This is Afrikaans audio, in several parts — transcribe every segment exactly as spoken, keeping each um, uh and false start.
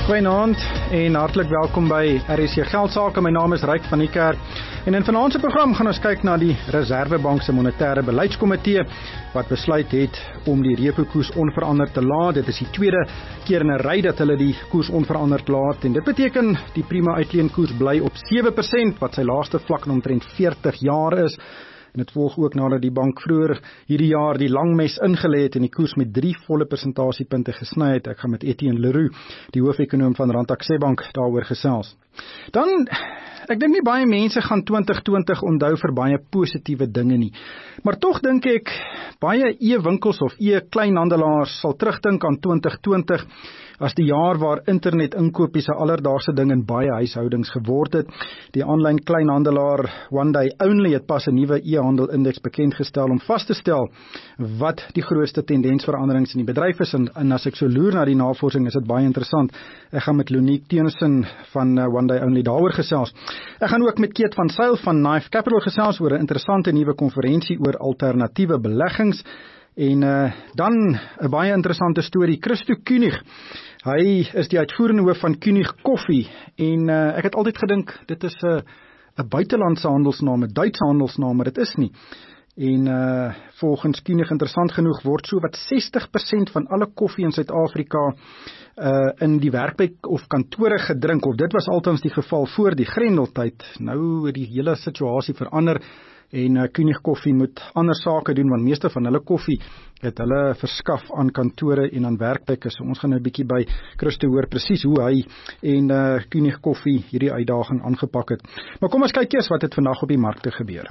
Goeienaand en hartlik welkom by R S C Geldsaake. My naam is Ryk van die Kerk en in vanaand se program gaan ons kyk na die Reserwebank se monetêre beleidskomitee wat besluit het om die repo koers onveranderd te laat. Dit is die tweede keer in 'n ry dat hulle die koers onveranderd laat en dit beteken die prima uitleenkoers bly op sewe persent wat sy laagste vlak in omtrent veertig jaar is. En dit volg ook nadat die bank vroeër hierdie jaar die langmes ingelê het en die koers met drie volle persentasiepunte gesny het. Ek gaan met Etienne Leroux, die hoofekonoom van Rand-Akse Bank, daaroor gesels. Dan, ek dink nie baie mense gaan twintig twintig onthou vir baie positiewe dinge nie. Maar tog dink ek, baie e-winkels of e-kleinhandelaars sal terugdink aan twintig twintig as die jaar waar internet inkopies 'n alledaagse ding in baie huishoudings geword het. Die aanlyn kleinhandelaar One Day Only het pas 'n nuwe e-handel indeks bekend gestel om vas te stel wat die grootste tendensveranderings in die bedryf is en, en as ek so loer na die navorsing is dit baie interessant. Ek gaan met Lonique Teenssen van uh, One Day Only daaroor gesels. Ek gaan ook met Keet van Sail van Knife Capital gesels oor 'n interessante nuwe konferensie oor alternatiewe beleggings. En uh, dan 'n baie interessante storie, Christo Kunig. Hy is die uitvoerende hoof van Kunig Koffie en uh, ek het altyd gedink dit is 'n uh, 'n buitelandse handelsnaam, 'n Duitse handelsnaam, maar dit is nie. En uh, volgens Kunig interessant genoeg word so wat sestig persent van alle koffie in Suid-Afrika uh, in die werkplek of kantore gedrink, of dit was altans die geval voor die Grendeltyd. Nou het die hele situasie verander. En uh, Kunig Koffie moet ander sake doen, want meeste van hulle koffie het hulle verskaf aan kantore en aan werkplekke. So ons gaan nou 'n bietjie by Christo hoor presies hoe hy en uh, Kunig Koffie hierdie uitdaging aangepak het. Maar kom ons kyk eers wat het vandag op die markte gebeur.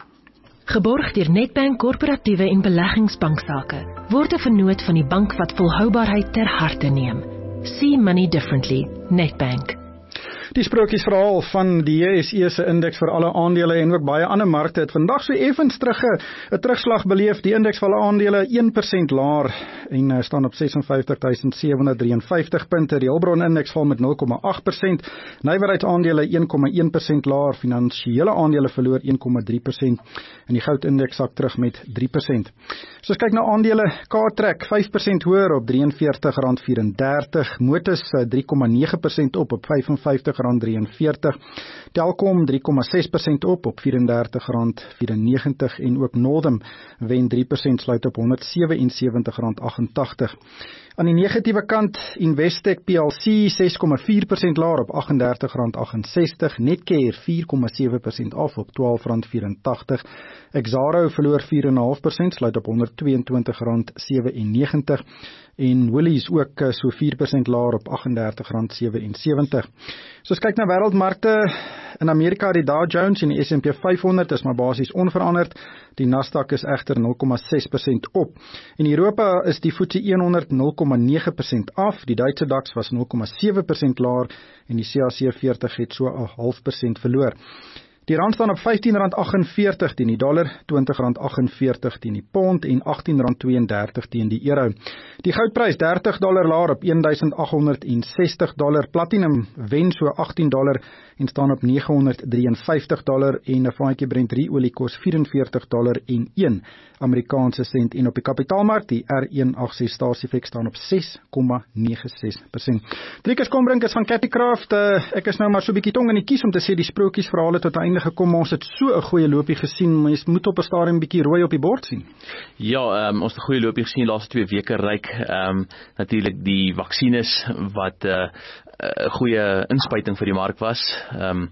Geborg deur Nedbank Korporatiewe en Beleggingsbanksake word 'n vennoot van die bank wat volhoubaarheid ter harte neem. See money differently. Nedbank. Die sprokiesverhaal van die J S E se indeks vir alle aandele en ook baie ander markte het vandag so effens terug 'n terugslag beleef. Die indeks vir alle aandele een persent laer en uh, staan op vyf ses vyf tuisend sewe honderd vyf drie vyf punte. Die Hulbron indeks val met nul komma agt persent. Nywerheidsaandele een komma een persent laer. Finansiële aandele verloor een komma drie persent en die goudindeks sak terug met drie persent. So as kyk na aandele, Cartrack vyf persent hoër op vyf drie drie rand vyf-en-dertig. Motus uh, drie komma nege persent op op vyf vyf vyf rand vyf drie. Telkom drie komma ses persent op op vyf dertig rand vyf-en-negentig en ook Northam wen drie persent sluit op honderd sewe en sewentig rand agt en tagtig. Aan die negatiewe kant, Investec P L C ses komma vier persent laer op agt en dertig rand agt en sestig, Netcare vier komma sewe persent af op twaalf rand vyf-en-tagtig, Exxaro verloor vier komma vyf persent, sluit op honderd twee en twintig rand sewe en negentig en Woolies ook so vier persent laer op agt en dertig rand sewe en sewentig. So as kyk na wêreldmarkte, in Amerika die Dow Jones en die S en P vyf honderd is maar basies onveranderd. Die Nasdaq is egter nul komma ses persent op. In Europa is die F T S E honderd nul komma nege persent af. Die Duitse DAX was nul komma sewe persent laer en die C A C veertig het so 'n half persent verloor. Die rand staan op vyftien rand agt en veertig teen die dollar, twintig rand agt en veertig teen die pond en agttien rand twee en dertig teen die euro. Die goudprys dertig dollar laer op een duisend agt honderd sestig dollar. Platinum wen so agttien dollar en staan op nege honderd vyf drie dollar en 'n vaatjie Brent olie kos vyf en veertig dollar en een Amerikaanse sent en op die kapitaalmark die R een agt ses stasiefek staan op ses komma nege ses persent. Driekus Kombrink is van Capicraft. Uh, ek is nou maar so 'n bietjie tong in die kies om te sê die sprokiesverhale tot einde gekom. Ons het so 'n goeie loopie gesien. Mens moet op 'n stadium 'n bietjie rooi op die bord sien. Ja, um, ons het 'n goeie loopie gesien die laaste twee weke ryk. Um, natuurlik die vaksines wat 'n uh, uh, goeie inspuiting vir die mark was. Um,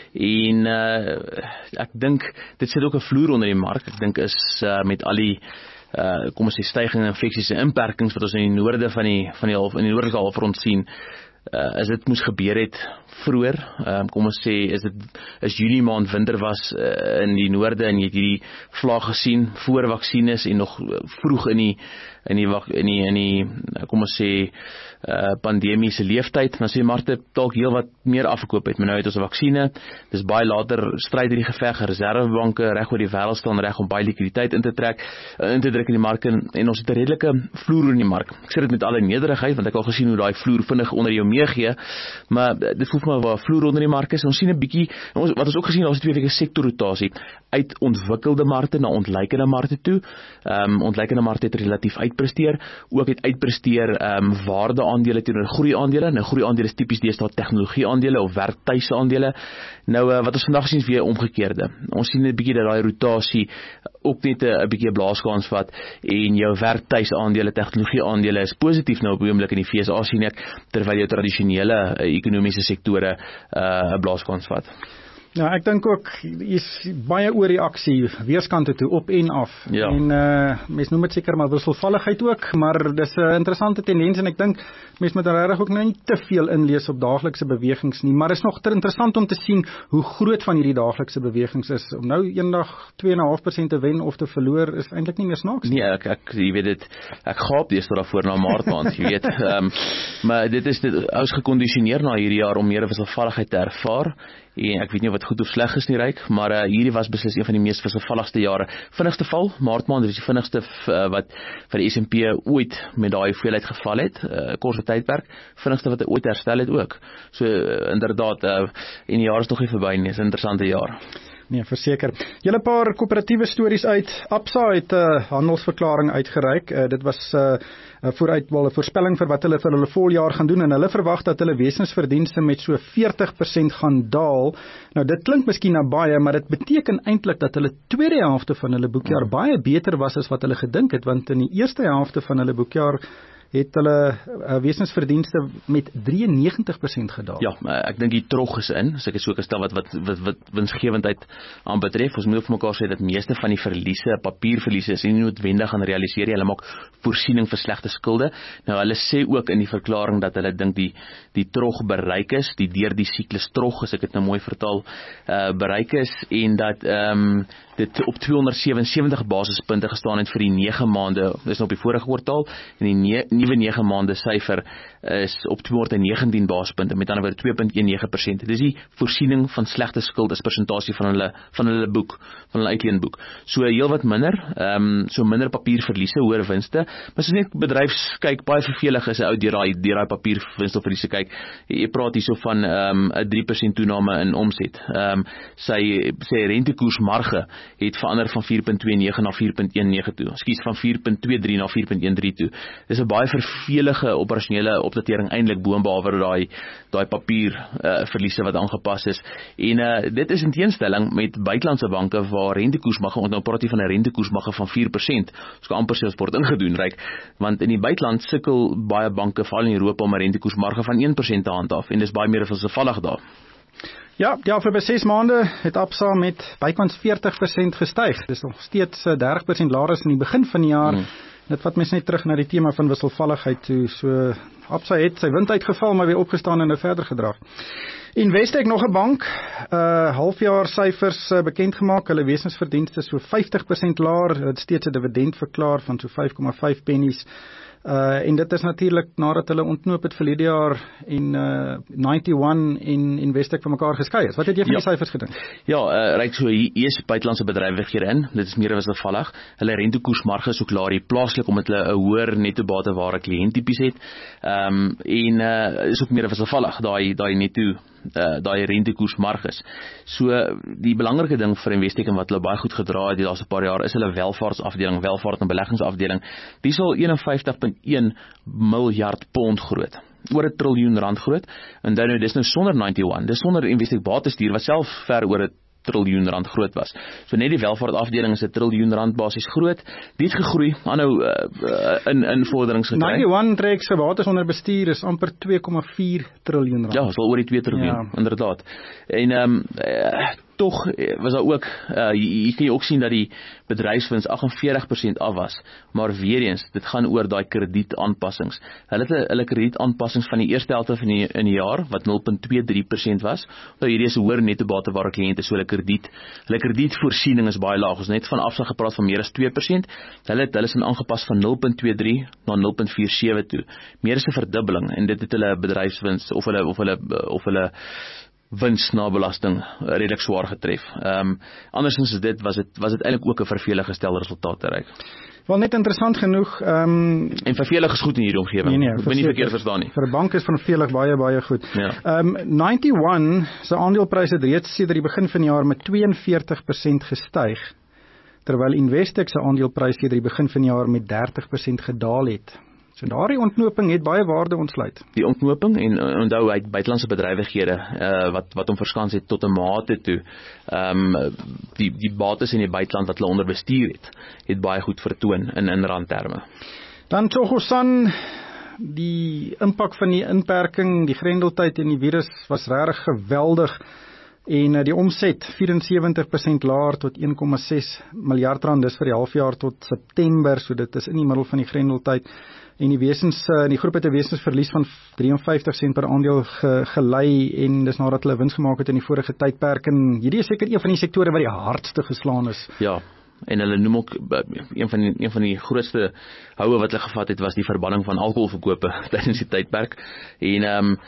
en uh, ek dink dit sit ook 'n vloer onder die mark. Ek dink is uh, met al die uh, kom ons sê stygings, infeksies en inperkings wat ons in die noorde van die van die half in die noordelike halfrond sien. Uh, as dit moes gebeur het vroeër, um, kom ons sê, is dit is Junie maand winter was uh, in die noorde en jy het hierdie vlaag gesien voor vaksines en nog vroeg in die in die in die in die kom ons sê uh, pandemiese leeftyd, dan sê markte dalk heel wat meer afgekoop het, maar nou het ons 'n vaksine, dis baie later stryd in die geveg, reservebanke reg oor die wêreld staan reg om baie likwiditeit in te trek, uh, in te druk in die mark en, en ons het 'n redelike vloer in die mark. Ek sê dit met alle nederigheid, want ek het al gesien hoe daai vloer vinnig onder jou meegee, maar dit voel vir my waar vloer onder die mark is. Ons sien 'n bietjie, wat ons ook gesien het, ons twee weke sektorrotasie uit ontwikkelde markte na ontleikende markte toe. Um, ontleikende markte het relatief uitpresteer, ook het uitpresteer um, waardeaandele teenoor groeiaandele. Nou groeiaandele is tipies deesdae tegnologieaandele of werktuise aandele. Nou uh, wat ons vandag sien is weer omgekeerde. Ons sien 'n bietjie dat daai rotasie ook net 'n bietjie 'n blaaskans vat en jou werktuise aandele, tegnologie aandele is positief nou op die oomblik in die V S A sien ek, terwyl jou tradisionele uh, ekonomiese sektore 'n uh, blaaskans vat. Ja, ek dink ook is baie oorreaksie weerskante toe op en af. Ja. En uh, mens noem dit seker maar wisselvalligheid ook, maar dis 'n interessante tendens en ek dink mens moet regtig ook nou nie te veel inlees op daaglikse bewegings nie, maar is nog te interessant om te sien hoe groot van hierdie daaglikse bewegings is. Om nou eendag twee komma vyf persent te wen of te verloor is eintlik nie meer snaaks nie. Nee, ek ek jy weet dit, ek gaap deesdae daarvoor na Maart maand, jy weet. Um, maar dit is dit ons gekondisioneer na hierdie jaar om meer wisselvalligheid te ervaar. En ek weet nie wat goed of sleg is nie, Ryk, maar uh, hierdie was beslis een van die mees wisselvalligste jare. Vinnigste val, Maart maand is die vinnigste uh, wat vir die S en P ooit met daai hoeveelheid geval het, uh, korte tydperk, vinnigste wat hy ooit herstel het ook. So uh, inderdaad, uh, en die jaar is nog nie verby nie, is 'n interessante jaar. Nee, verseker. Julle paar koöperatiewe stories uit. Absa het 'n uh, handelsverklaring uitgereik. Uh, dit was 'n uh, vooruit wel 'n voorspelling vir wat hulle vir hulle voljaar gaan doen en hulle verwag dat hulle wesensverdienste met so veertig persent gaan daal. Nou dit klink miskien na baie, maar dit beteken eintlik dat hulle tweede helfte van hulle boekjaar baie beter was as wat hulle gedink het, want in die eerste helfte van hulle boekjaar het hulle uh, wesensverdienste met drieënnegentig persent gedaal. Ja, ek dink die trog is in, as ek dit so kan stel wat wat wat, wat winsgewendheid aanbetref. Ons moet ook vir mekaar sê dat meeste van die verliese, papierverliese is nie noodwendig gaan realiseer nie. Hulle maak voorsiening vir slegte skulde. Nou hulle sê ook in die verklaring dat hulle dink die die trog bereik is, die deur die siklus trog, as ek dit nou mooi vertaal, uh, bereik is en dat ehm um, dit op tweehonderd sewe en sewentig basispunte gestaan het vir die nege maande, dis nou op die vorige kwartaal, en die ne nuwe nege maande syfer is op tweehonderd negentien basispunte, met ander woorde twee komma negen persent. Dis die voorsiening van slegte skuld as persentasie van hulle van hulle boek, van hulle uitleenboek. So heel wat minder, ehm um, so minder papierverliese, hoër winste, maar as jy net bedryfs kyk, baie vervelig is 'n ou deur daai deur daai papierwinste of verliese kyk. Jy praat hierso van ehm um, 'n drie persent toename in omset. Ehm um, sy sy rentekoersmarge het verander van vier komma twee nege na vier komma een nege toe. Ekskuus, van vier komma twee drie na vier komma een drie toe. Dis 'n baie vervelige operasionele opdatering eintlik boonbehalwe daai daai papier uh, verliese wat aangepas is. En uh, dit is in teenstelling met buitelandse banke waar rentekoersmagge, ons nou praat hier van 'n rentekoersmagge van vier persent. Ons kan amper sê ons word ingedoen, Ryk, want in die buiteland sukkel baie banke veral in Europa om 'n rentekoersmarge van een persent te handhaaf en dis baie meer wisselvallig daar. Ja, die afgelope ses maande het Absa met bykans veertig persent gestyg. Dis nog steeds dertig persent laer as in die begin van die jaar. Hmm. Dit vat mens net terug na die tema van wisselvalligheid toe. So Absa het sy wind uitgeval, maar weer opgestaan en nou verder gedra. Investec, nog 'n bank, uh, halfjaar syfers uh, bekend gemaak. Hulle wesensverdienste so vyftig persent laer. Het steeds 'n dividend verklaar van so vyf komma vyf pennies. Uh, en dit is natuurlik nadat hulle ontknoop het verlede jaar en uh, ninety one en Investec van mekaar geskei is. Wat het jy van ja. die syfers gedink? Ja, uh, ryk so hier is buitelandse bedrywighede hierin. Dit is meer wisselvallig. Hulle rentekoersmarge is ook laer hier plaaslik omdat hulle 'n hoër netto bateware kliënttipies het. Ehm um, en uh, is ook meer wisselvallig daai daai netto uh, daai rentekoersmarges. So die belangrike ding vir Investec en wat hulle baie goed gedra het die laaste paar jaar is hulle welvaartsafdeling, welvaart en beleggingsafdeling. Die sal eenenvyftig komma een miljard pond groot. Oor 'n triljoen rand groot. En dan nou dis nou sonder ninety one. Dis sonder Investec Batestuur wat self ver oor 'n triljoen rand groot was. So net die welvaartafdeling is 'n triljoen rand basies groot. Dit het gegroei, aanhou uh, uh, in in vorderings gekry. ninety one trek se bates onder bestuur is amper twee komma vier triljoen rand. Ja, is al oor die twee triljoen, ja. Inderdaad. En ehm um, uh, tog was daar ook uh, hier kan jy ook sien dat die bedryfswins agt en veertig persent af was, maar weer eens, dit gaan oor daai kredietaanpassings. Hulle het hulle kredietaanpassings van die eerste helfte van die in die jaar wat nul komma twee drie persent was. Nou hierdie is 'n hoër netto bateware kliënte, so hulle krediet, hulle kredietvoorsiening is baie laag. Ons net van afslag gepraat van meer as twee persent. Hulle het hulle is aangepas van nul komma twee drie na nul komma vier sewe toe. Meer as 'n verdubbeling en dit het hulle bedryfswins of hulle of hulle of hulle wins na belasting redelik swaar getref. Um, andersins is dit, was dit, was dit eintlik ook 'n vervelige stel resultate reik. Wel net interessant genoeg. Um, en vervelig is goed in hierdie omgewing. Nee, nee, ek ben nie verkeerd verstaan nie. Vir 'n bank is vervelig baie baie goed. Ja. Um, ninety-one se aandelepryse het reeds sedert die begin van die jaar met tweeënveertig persent gestyg, terwyl Investec se aandeleprys sedert die begin van die jaar met dertig persent gedaal het. So daardie ontknoping het baie waarde ontsluit. Die ontknoping en onthou uit buitelandse bedrywighede uh, wat wat hom verskans het tot 'n mate toe. Ehm um, die die bates in die buiteland wat hulle onder bestuur het, het baie goed vertoon in in randterme. Dan Tsogosan, die impak van die inperking, die grendeltyd en die virus was regtig geweldig. En die omset vierensewentig persent laer tot een komma ses miljard rand, dis vir die halfjaar tot September, so dit is in die middel van die grendeltyd. En die wesens, die groep het 'n wesensverlies van drieënvyftig sent per aandeel ge, gelei, en dis nadat hulle wins gemaak het in die vorige tydperk, en hierdie is seker een van die sektore wat die hardste geslaan is. Ja, en hulle noem ook, een van die, een van die grootste houe wat hulle gevat het, was die verbanning van alkoholverkope tydens die tydperk, en um,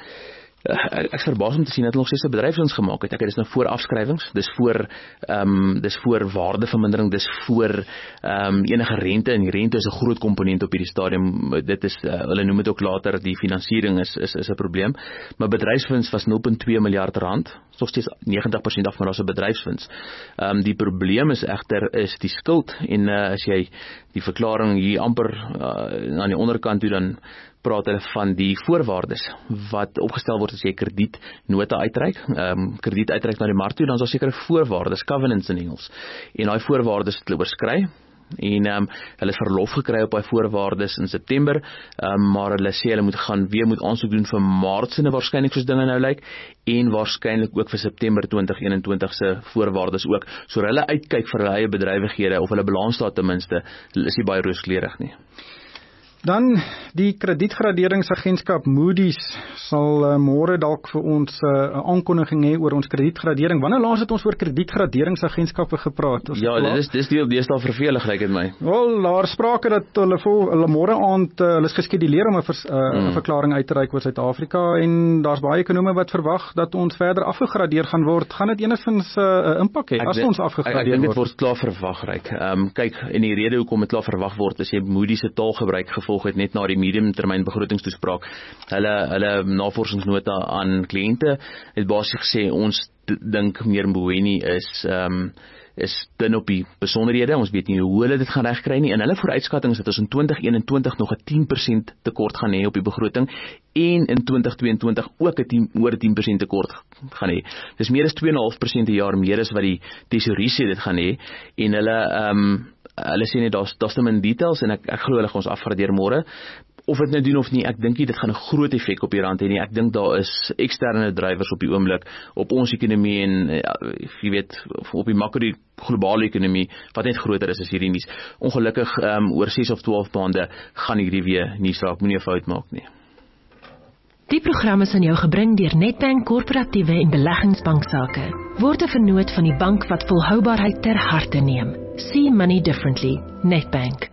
ek is verbaas om te sien dat hulle nog steeds 'n bedryfswins gemaak het. Ek dis nou voor afskrywings, dis voor ehm um, dis voor waardevermindering, dis voor ehm um, enige rente, en die rente is 'n groot komponent op hierdie stadium. Dit is uh, hulle noem dit ook later die finansiering is is is 'n probleem. Maar bedryfswins was nul komma twee miljard rand, nog steeds negentig persent af, maar daar's 'n bedryfswins. Ehm um, die probleem is egter is die skuld, en uh, as jy die verklaring hier amper uh, aan die onderkant toe, dan praat hulle van die voorwaardes wat opgestel word as jy kredietnota uitreik, um, krediet uitreik na die mark toe, dan is daar sekere voorwaardes, covenants in Engels, en daai voorwaardes het hulle oorskry, en um, hulle het verlof gekry op daai voorwaardes in September, um, maar hulle sê hulle moet gaan weer moet aansoek doen vir Maart se waarskynlik soos dinge nou lyk, en waarskynlik ook vir September twintig eenentwintig se voorwaardes ook, so hulle uitkyk vir hulle eie bedrywighede, of hulle balansstaat ten minste, is nie baie rooskleurig nie. Dan die kredietgraderingsagentskap Moody's sal uh, môre dalk vir ons 'n uh, aankondiging hê oor ons kredietgradering. Wanneer laas het ons oor kredietgraderingsagentskappe gepraat? Ons ja, dit is dis deel deesdae vervelig lyk dit my. Wel, daar sprake dat hulle vol hulle môre aand uh, hulle is geskeduleer om 'n vers, uh, mm. verklaring uit te reik oor Suid-Afrika, en daar's baie ekonome wat verwag dat ons verder afgegradeer gaan word. Gaan dit enigstens 'n uh, impak hê as denk, ons afgegradeer ek, ek dink word? Dit word klaar verwag ryk. Ehm um, kyk, en die rede hoekom dit klaar verwag word is jy Moody's se taalgebruik gevolg het net na die mediumtermyn begrotingstoespraak. Hulle hulle navorsingsnota aan kliënte het basies gesê ons dink meer Mboweni is ehm um, is dun op die besonderhede. Ons weet nie hoe hulle dit gaan regkry nie. En hulle vooruitskatting is dat ons in twintig eenentwintig nog 'n tien persent tekort gaan hê op die begroting, en in twintig tweeëntwintig ook 'n tien oor tien persent tekort gaan hê. Dis meer as twee komma vyf persent per jaar meer as wat die tesourier sê dit gaan hê, en hulle ehm um, hulle sê net daar's daar's te min details, en ek ek glo hulle gaan ons afgradeer môre. Of dit nou doen of nie, ek dink nie dit gaan 'n groot effek op die rand hê nie. Ek dink daar is eksterne drywers op die oomblik op ons ekonomie, en ja, jy weet op die makro globale ekonomie wat net groter is as hierdie nuus. Ongelukkig um, oor ses of twaalf maande gaan hierdie weer nuus raak, moenie 'n fout maak nie. Die program is aan jou gebring deur Nedbank Korporatiewe en Beleggingsbanksake. Word 'n vennoot van die bank wat volhoubaarheid ter harte neem. See money differently. Nedbank.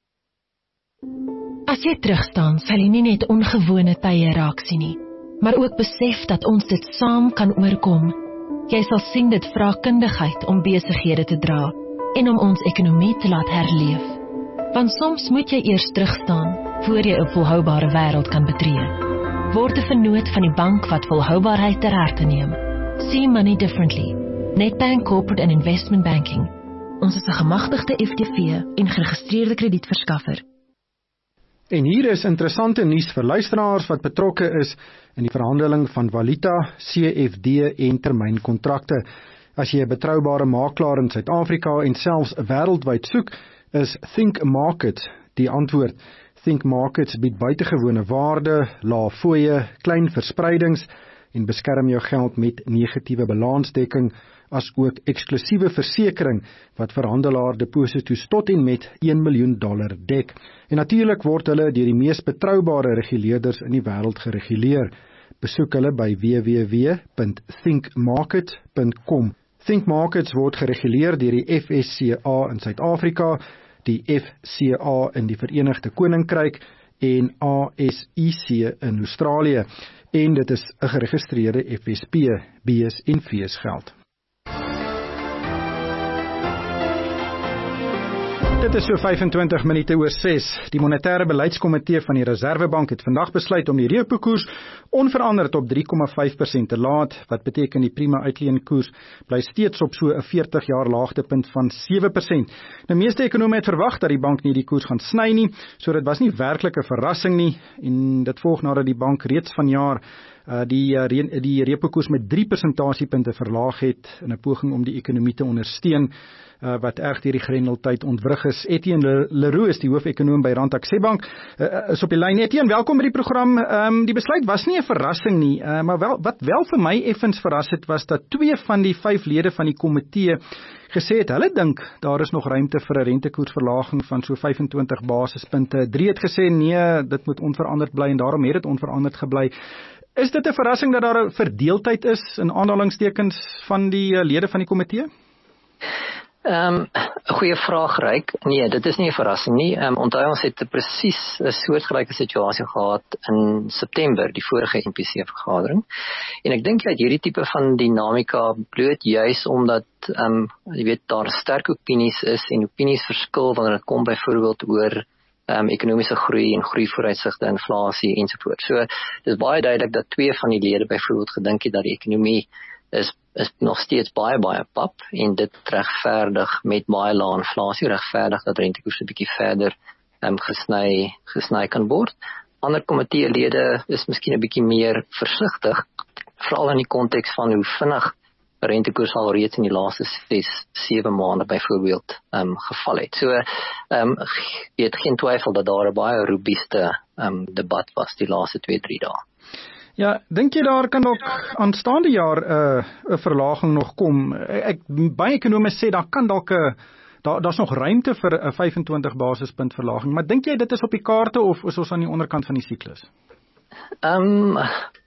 As jy terugstaan, sal jy nie net ongewone tye raak sien nie, maar ook besef dat ons dit saam kan oorkom. Jy sal sien dit vra kundigheid om besighede te dra en om ons ekonomie te laat herleef. Want soms moet jy eers terugstaan voor jy 'n volhoubare wêreld kan betree. Word 'n vennoot van die bank wat volhoubaarheid ter harte neem. See money differently. Nedbank Corporate and Investment Banking. Ons is 'n gemagtigde F T V en geregistreerde kredietverskaffer. En hier is interessante nuus vir luisteraars wat betrokke is in die verhandeling van valuta, C F D en termynkontrakte. As jy 'n betroubare makelaar in Suid-Afrika en selfs wêreldwyd soek, is Think Markets die antwoord. Think Markets bied buitengewone waarde, lae fooie, klein verspreidings en beskerm jou geld met negatiewe balansdekking, as ook eksklusiewe versekering wat verhandelaar deposito's tot en met een miljoen dollar dek. En natuurlik word hulle deur die mees betroubare reguleerders in die wêreld gereguleer. Besoek hulle by w w w punt think market punt com. Think Markets word gereguleer deur die F S C A in Suid-Afrika, die F C A in die Verenigde Koninkryk en A S I C in Australië. en dit is 'n geregistreerde F S P, B's en V's geld. Dit is so vyfentwintig minute oor ses. Die monetêre beleidskomitee van die Reserwebank het vandag besluit om die repo-koers onveranderd op drie komma vyf persent te laat, wat beteken die prima uitleenkoers bly steeds op so 'n veertig jaar laagtepunt van sewe persent. Nou, meeste ekonome het verwag dat die bank nie die koers gaan sny nie, so dit was nie werklik 'n verrassing nie, en dit volg nadat die bank reeds vanjaar Uh, die, uh, die repo-koers met drie persentasiepunte verlaag het in 'n poging om die ekonomie te ondersteun, uh, wat erg deur die grendeltyd ontwrig is. Etienne Leroux is die hoofekonoom by Rand Aksie Bank, uh, is op die lyn. Etienne, welkom by die program. Um, die besluit was nie 'n verrassing nie, uh, maar wel, wat wel vir my effens verras het, was dat twee van die vyf lede van die komitee gesê het, hulle dink daar is nog ruimte vir 'n rentekoersverlaging van so vyfentwintig basispunte. Drie het gesê nee, dit moet onveranderd bly en daarom het dit onveranderd gebly. Is dit 'n verrassing dat daar 'n verdeeldheid is in aanhalingstekens van die uh, lede van die komitee? Ehm, um, 'n goeie vraag, Ryk. Nee, dit is nie 'n verrassing nie. Ehm, um, onthou ons het presies 'n soortgelyke situasie gehad in September, die vorige N P C-vergadering. En ek dink dat hierdie tipe van dinamika bloot juis omdat ehm um, jy weet daar sterk opinies is en opinies verskil wanneer dit kom byvoorbeeld oor Um, ekonomiese groei en groeivooruitsigte, inflasie ensovoort. So, dit is baie duidelik dat twee van die lede byvoorbeeld gedink het dat die ekonomie is, is nog steeds baie, baie pap en dit regverdig met baie lae inflasie, regverdig dat rentekoerse 'n bietjie verder um, gesny, gesny kan word. Ander komiteelede is miskien 'n bietjie meer versigtig, veral in die konteks van hoe vinnig rentekoers al reeds in die laaste ses, sewe maande byvoorbeeld um, geval het. So, um, jy het geen twyfel dat daar 'n baie robuuste um, debat was die laaste twee, drie dae. Ja, dink jy daar kan ook aanstaande jaar 'n uh, 'n verlaging nog kom? Ek baie ekonome sê daar kan dalk 'n daar daar's nog ruimte vir 'n vyfentwintig basispunt verlaging, maar dink jy dit is op die kaarte of is ons aan die onderkant van die siklus? Ehm um,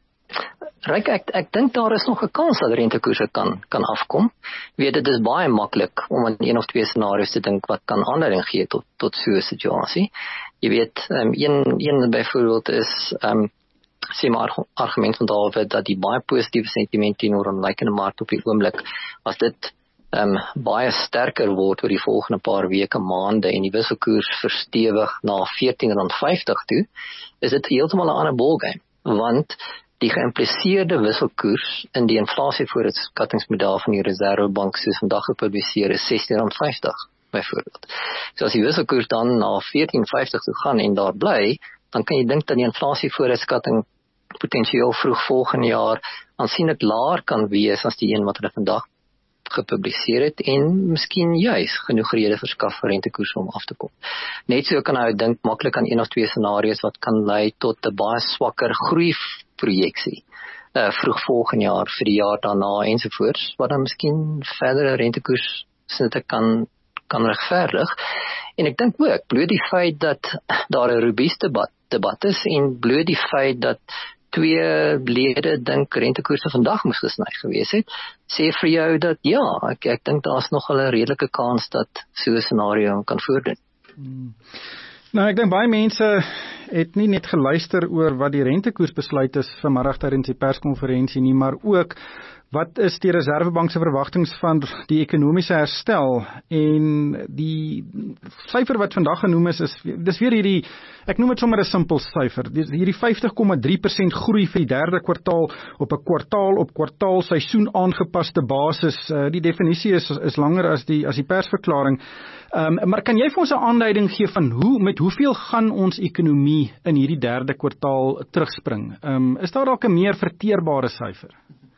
Ryk, ek, ek dink daar is nog 'n kans dat rentekoerse kan, kan afkom. Jy weet, dit is baie maklik om aan een of twee scenario's te dink wat kan aanleiding gee tot, tot so 'n situasie. Jy weet, um, een, een byvoorbeeld is, um, sê maar argument van David, dat die baie positiewe sentiment teenoor aanlykende mark op die oomblik, as dit um, baie sterker word oor die volgende paar weke, maande en die wisselkoers verstewig na veertien rand vyftig toe, is dit heeltemal 'n ander ballgame, want die geïmpliseerde wisselkoers in die inflasievoorskattingsmodel van die Reserwebank soos vandag gepubliseer is sestien rand vyftig byvoorbeeld. So as die wisselkoers dan na veertien vyftig toe gaan en daar bly, dan kan jy dink dat die inflasievoorskatting potensieel vroeg volgende jaar aansienlik laer kan wees as die een wat hulle vandag gepubliseer het en miskien juis genoeg rede verskaf vir rentekoers om af te kom. Net so kan hy dink maklik aan een of twee scenario's wat kan lei tot 'n baie swakker groeiprojeksie uh, vroeg volgende jaar vir die jaar daarna ensovoorts, wat dan miskien verdere rentekoers snitte kan kan regverdig. En ek dink ook bloot die feit dat daar 'n robuuste debat, debat is en bloot die feit dat twee lede dink rentekoerse vandag moes gesny gewees het, sê vir jou dat ja, ek, ek dink daar's nog 'n redelike kans dat so 'n scenario kan voordoen. Hmm. Nou, ek dink baie mense het nie net geluister oor wat die rentekoersbesluit is vanmiddag tydens die perskonferensie nie, maar ook wat is die Reserwebank se verwagtinge van die ekonomiese herstel, en die syfer wat vandag genoem is, is dis weer hierdie, ek noem dit sommer 'n simpel syfer, hierdie vyftig komma drie persent groei vir die derde kwartaal op 'n kwartaal op kwartaal seisoen aangepaste basis. Uh, die definisie is is langer as die as die persverklaring. Um, maar kan jy vir ons 'n aanduiding gee van hoe met hoeveel gaan ons ekonomie in hierdie derde kwartaal terugspring? Um, is daar dalk 'n meer verteerbare syfer?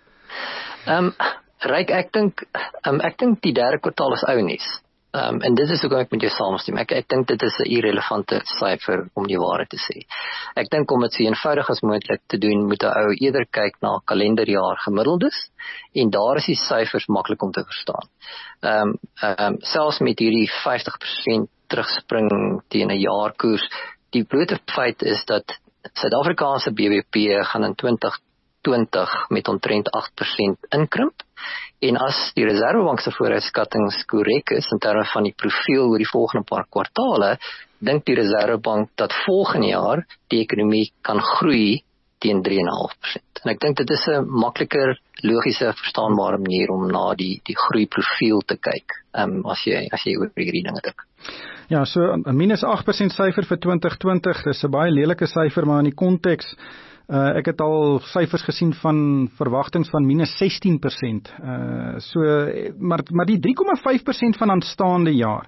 Ehm um, Ryk, ek dink um, ek dink die derde kwartaal is ou nuus. Ehm um, en dit is hoekom ek met jou saamstem. Ek ek dink dit is 'n irrelevante syfer om die waarheid te sê. Ek dink om dit so eenvoudig as moontlik te doen, moet 'n ou eerder kyk na kalenderjaar gemiddeldes en daar is die syfers maklik om te verstaan. Ehm um, ehm um, selfs met hierdie vyftig persent terugspring teen 'n jaarkoers, die blote feit is dat Suid-Afrikaanse B B P gaan in twintig twintig met omtrent agt persent inkrimp, en as die Reserwebank se vooruitskattings korrek is in terme van die profiel oor die volgende paar kwartale, dink die Reserwebank dat volgende jaar die ekonomie kan groei teen drie komma vyf persent. En ek dink dit is 'n makliker, logiese, verstaanbare manier om na die die groeiprofiel te kyk, um, as jy as jy oor hierdie dinge dink. Ja, so 'n minus agt persent syfer vir twintig twintig, dis 'n baie lelike syfer, maar in die konteks, uh, ek het al syfers gesien van verwagtings van minus sestien persent. Uh, so, maar, maar die drie komma vyf persent van aanstaande jaar,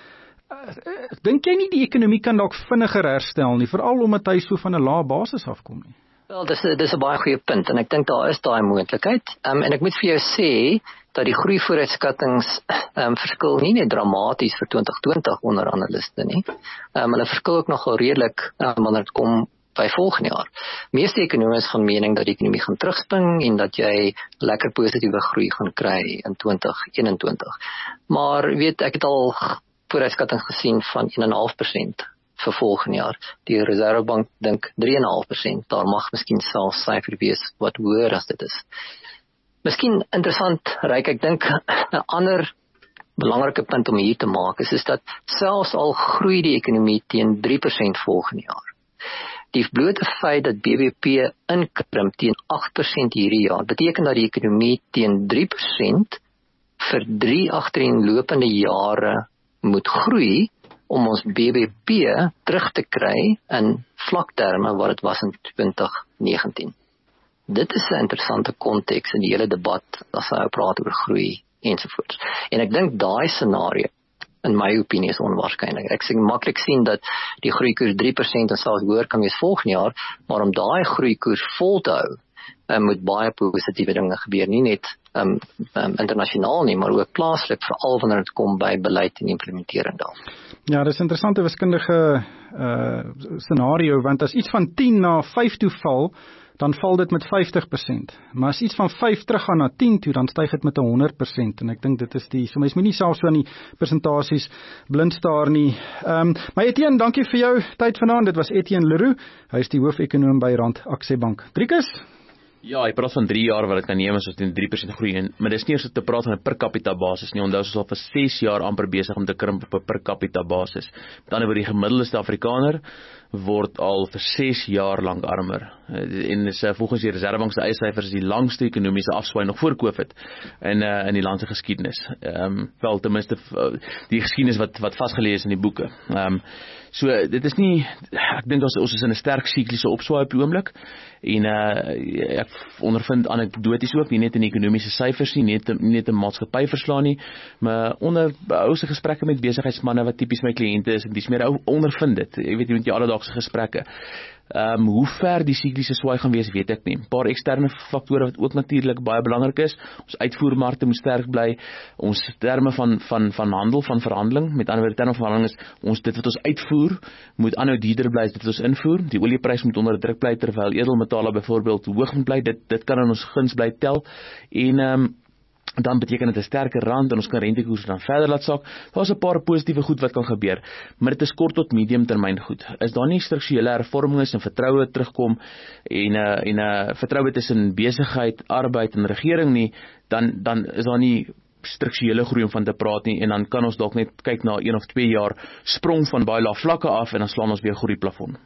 uh, dink jy nie die ekonomie kan dalk vinniger herstel nie, veral omdat hy so van 'n lae basis afkom nie? Wel, dis 'n dis 'n baie goeie punt en ek dink daar is daai moontlikheid. Um, en ek moet vir jou sê dat die groeivooruitskattings um, verskil nie net dramaties vir twintig twintig onder analiste nie. Um, hulle verskil ook nogal redelik um, wanneer dit kom by volgende jaar. Meeste ekonome is van mening dat die ekonomie gaan terugspring en dat jy lekker positiewe groei gaan kry in twintig eenentwintig. Maar weet, ek het al vooruitskattings gesien van een komma vyf persent vir volgende jaar. Die Reservebank dink drie komma vyf persent. Daar mag miskien selfs syfer wees wat hoër as dit is. Miskien interessant, Ryk, ek dink 'n ander belangrike punt om hier te maak is, is dat selfs al groei die ekonomie teen drie persent volgende jaar. Die blote feit dat B B P inkrimp teen agt persent hierdie jaar, beteken dat die ekonomie teen drie persent vir drie agtereenlopende jare moet groei om ons B B P terug te kry in vlakterme wat dit was in twintig negentien. Dit is 'n interessante konteks in die hele debat as hy praat oor groei ensovoorts. En ek dink daai scenario, in my opinie, is onwaarskynlik. Ek sien maklik sien dat die groeikoers drie persent en selfs hoër kan wees volgende jaar, maar om daai groeikoers vol te hou, um, moet baie positiewe dinge gebeur, nie net um, um, internasionaal nie, maar ook plaaslik, veral wanneer dit kom by beleid en implementering daar. Ja, dis 'n interessante wiskundige uh, scenario, want as iets van tien na vyf toe val, dan val dit met vyftig persent. Maar as iets van vyf teruggaan na tien toe, dan styg dit met honderd persent. En ek dink dit is die, so mens moet nie selfs so aan die persentasies blind staar nie. Um, maar Etienne, dankie vir jou tyd vanaand. Dit was Etienne Leroux. Hy is die hoofekonoom by Rand Aksiebank. Driekus? Ja, hy praat van drie jaar wat dit kan neem as ons teen drie persent groei, en, maar dis nie eers te praat van 'n per capita basis nie. Onthou, ons is al vir ses jaar amper besig om te krimp op 'n per capita basis. Met ander woorde, die gemiddelde Suid-Afrikaner word al vir ses jaar lank armer. En is, volgens die Reservebank se eie syfers is die langste ekonomiese afswaai nog voor COVID in uh, in die land se geskiedenis. Ehm um, wel ten minste die geskiedenis wat wat vasgelê is in die boeke. Ehm um, so dit is nie, ek dink ons ons is in 'n sterk sikliese opswaai op die oomblik, en uh, ek ondervind anekdoties ook, nie net in ekonomiese syfers nie, net nie net in maatskappy verslaan nie, maar onder ouse gesprekke met besigheidsmense wat tipies my kliënte is, en dis meer ou ondervind dit. Jy weet, jy met jou alledaagse gesprekke. Ehm um, hoe ver die sikliese swaai gaan wees, weet ek nie. 'n Paar eksterne faktore wat ook natuurlik baie belangrik is. Ons uitvoermarkte moet sterk bly. Ons terme van van van handel, van verhandeling, met ander woorde terme van verhandeling is ons dit wat ons uitvoer moet aanhou duurder bly as dit wat ons invoer. Die olieprys moet onder druk bly terwyl edelmetale byvoorbeeld hoog moet bly. Dit dit kan in ons guns bly tel. En ehm um, dan beteken dit 'n sterker rand en ons kan rentekoerse dan verder laat sak. Daar's 'n paar positiewe goed wat kan gebeur, maar dit is kort tot medium termyn goed. Is daar nie strukturele hervormings is en vertroue terugkom en 'n uh, en 'n uh, vertroue tussen besigheid, arbeid en regering nie, dan dan is daar nie strukturele groei om van te praat nie, en dan kan ons dalk net kyk na een of twee jaar sprong van baie lae vlakke af en dan slaan ons weer groeiplafon.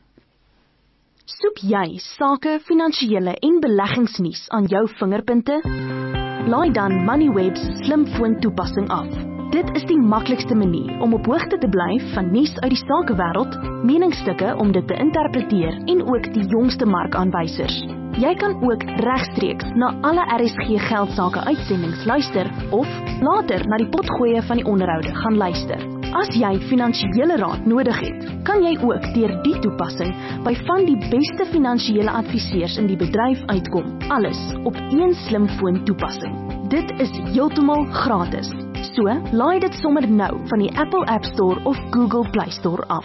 Soek jy sake, finansiële en beleggingsnuus aan jou vingerpunte? Laai dan Moneyweb se slimfoon toepassing af. Dit is die maklikste manier om op hoogte te bly van nuus uit die sakewêreld, meningsstukke om dit te interpreteer en ook die jongste markaanwysers. Jy kan ook regstreeks na alle R S G geldsaake uitsendings luister of later na die potgoeie van die onderhoude gaan luister. As jy finansiële raad nodig het, kan jy ook deur die toepassing by van die beste finansiële adviseurs in die bedryf uitkom. Alles op een slimfoon toepassing. Dit is heeltemal gratis. So, laai dit sommer nou van die Apple App Store of Google Play Store af.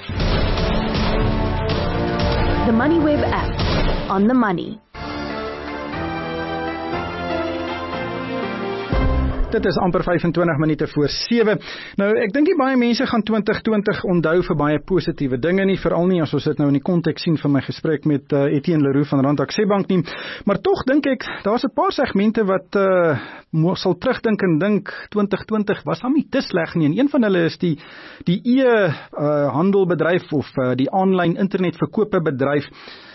The Moneyweb app. On the money. Dit is amper vyf-en-twintig minute voor sewe. Nou, ek dink die baie mense gaan twintig twintig onthou vir baie positiewe dinge nie, veral nie as ons dit nou in die konteks sien van my gesprek met uh, Etienne Leroux van Rand Aksiebank nie. Maar tog dink ek, daar's 'n paar segmente wat uh, sal terugdink en dink twintig twintig was hom nie te sleg nie. En een van hulle is die die e-handelbedryf uh, of uh, die online internetverkope bedryf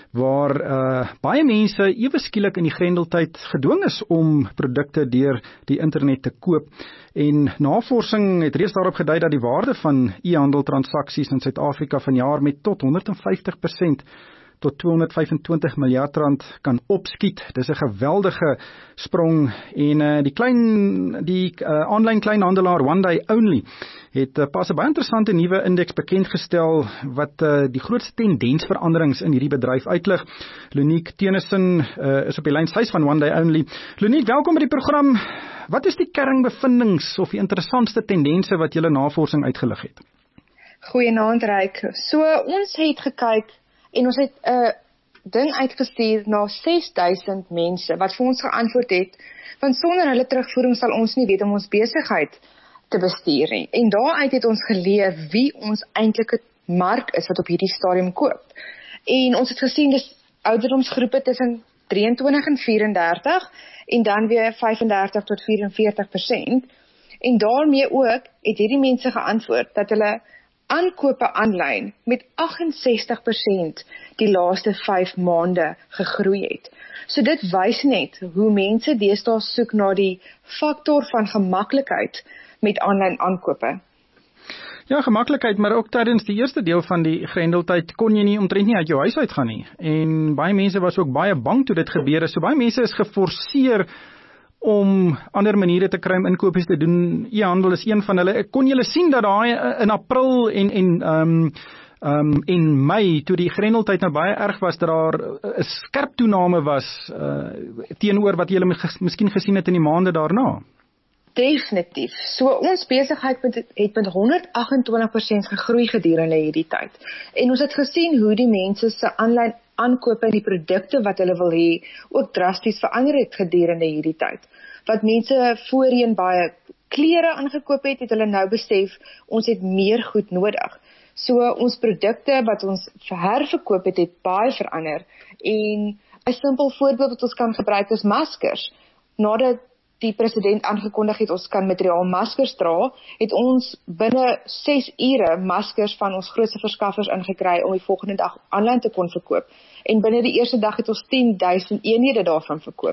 waar uh, baie mense ewe skielik in die Grendeltyd gedwing is om produkte deur die internet te koop. En navorsing het reeds daarop gedui dat die waarde van e-handel transaksies in Suid-Afrika vanjaar met tot honderd en vyftig persent tot tweehonderd vyf en twintig miljard rand kan opskiet. Dis 'n geweldige sprong en uh, die klein die uh, aanlyn kleinhandelaar One Day Only het uh, pas 'n baie interessante nuwe indeks bekendgestel wat uh, die grootste tendensveranderings in hierdie bedryf uitlig. Lonique Tennyson uh, is op die lyn, sy's van One Day Only. Lonique, welkom by die program. Wat is die kernbevindings of die interessantste tendense wat julle navorsing uitgelig het? Goeienaand Ryk. So ons het gekyk en ons het 'n uh, ding uitgestuur na ses duisend mense wat vir ons geantwoord het, want sonder hulle terugvoering sal ons nie weet om ons besigheid te bestuur nie. En daaruit het ons geleer wie ons eintlike mark is wat op hierdie stadium koop. En ons het gesien dis ouderdomsgroepe tussen drieëntwintig en dertig en vyf en dan weer vyf en dertig tot vyf en veertig persent. En daarmee ook het hierdie mense geantwoord dat hulle aankope aanlyn met agt en sestig persent die laaste vyf maande gegroei het. So dit wys net hoe mense deesdae soek na die faktor van gemaklikheid met aanlyn aankope. Ja, gemaklikheid, maar ook tydens die eerste deel van die Grendeltyd kon jy nie omtrent nie uit jou huis uit gaan nie. En baie mense was ook baie bang toe dit gebeur is. So baie mense is geforseer om ander maniere te kry om inkopies te doen. E-handel is een van hulle. Kon julle sien dat daai in April en en um, um, en Mei, toe die Grendeltyd nou baie erg was, dat daar 'n skerp toename was uh, teenoor wat julle miskien gesien het in die maande daarna? Definitief. So ons besigheid het met honderd agt en twintig persent gegroei gedurende hierdie tyd. En ons het gesien hoe die mense se aanlyn aankope en die produkte wat hulle wil hê ook drasties verander het gedurende hierdie tyd. Wat mense voorheen baie klere aangekoop het, het hulle nou besef ons het meer goed nodig. So ons produkte wat ons herverkoop het, het baie verander. En 'n simpel voorbeeld wat ons kan gebruik is maskers. Nadat die president aangekondig het ons kan materiaal maskers dra, het ons binne ses ure maskers van ons grootste verskaffers ingekry om die volgende dag aanlyn te kon verkoop. En binne die eerste dag het ons tien duisend eenhede daarvan verkoop.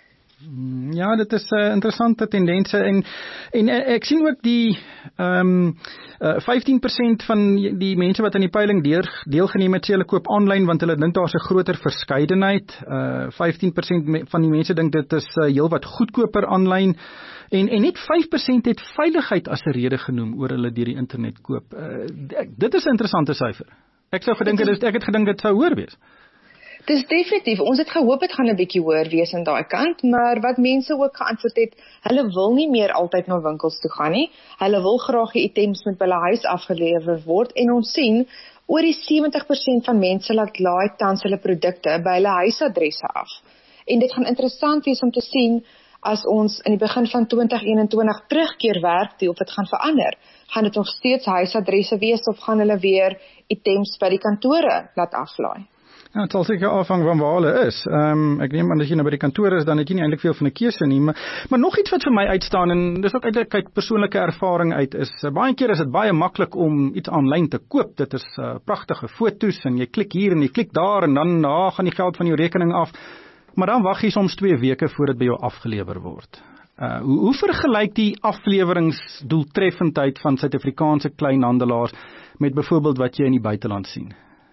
Ja, dit is 'n uh, interessante tendense en en uh, ek sien ook die ehm um, uh, vyftien persent van die mense wat aan die peiling deel, deelgeneem het, sê hulle koop aanlyn want hulle dink daar's 'n groter verskeidenheid. Uh, vyftien persent van die mense dink dit is uh, heelwat goedkoper aanlyn en en net vyf persent het veiligheid as 'n rede genoem oor hulle deur die internet koop. Uh, dit is 'n interessante syfer. Ek sou gedink het ek het gedink dit sou hoër wees. Dis definitief, ons het gehoop het gaan 'n bietjie hoër wees aan daai kant, maar wat mense ook geantwoord het, hulle wil nie meer altyd na winkels toe gaan nie. Hulle wil graag die items met by hulle huis afgelewer word en ons sien oor die sewentig persent van mense laat laai tans hulle produkte by hulle huisadresse af. En dit gaan interessant wees om te sien as ons in die begin van twintig eenentwintig terugkeer werk toe of dit gaan verander. Gaan dit nog steeds huisadresse wees of gaan hulle weer items by die kantore laat aflaai? Ja, het sal seker afhang van waar hulle is. Um, ek neem aan as jy nou by die kantoor is, dan het jy nie eintlik veel van 'n keuse nie, maar, maar nog iets wat vir my uitstaan, en dis ook eintlik uit persoonlike ervaring uit, is uh, baie keer is dit baie maklik om iets aanlyn te koop. Dit is uh, pragtige foto's, en jy klik hier en jy klik daar, en dan ah, gaan die geld van jou rekening af, maar dan wag jy soms twee weke voor dit by jou afgelewer word. Uh, hoe, hoe vergelyk die afleweringsdoeltreffendheid van Suid-Afrikaanse kleinhandelaars met byvoorbeeld wat jy in die buiteland sien?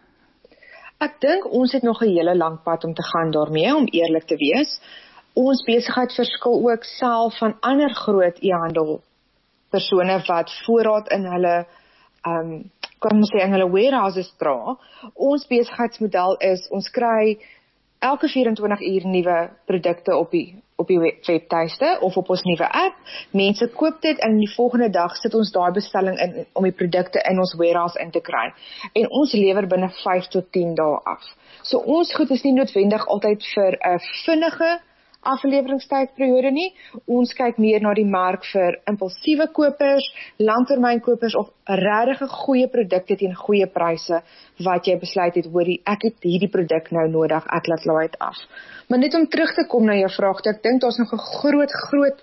Ek dink ons het nog 'n hele lang pad om te gaan daarmee, om eerlik te wees. Ons besigheid verskil ook self van ander groot e-handel persone wat voorraad in hulle um, kan ons sê in hulle warehouses dra. Ons besigheidsmodel is, ons kry elke vyf-en-twintig uur nuwe produkte op die op die webtuiste of op ons nuwe app. Mense koop dit en die volgende dag sit ons daai bestelling in om die produkte in ons warehouse in te kry. En ons lewer binne vyf tot tien dae af. So ons goed is nie noodwendig altyd vir 'n vinnige afleweringstydperiode nie. Ons kyk meer na die mark vir impulsiewe kopers, langtermynkopers of regtig goeie produkte teen goeie pryse wat jy besluit het, hoor ek het hierdie produk nou nodig, ek laat laai dit af. Maar net om terug te kom na jou vraag, ek dink daar's nog 'n groot groot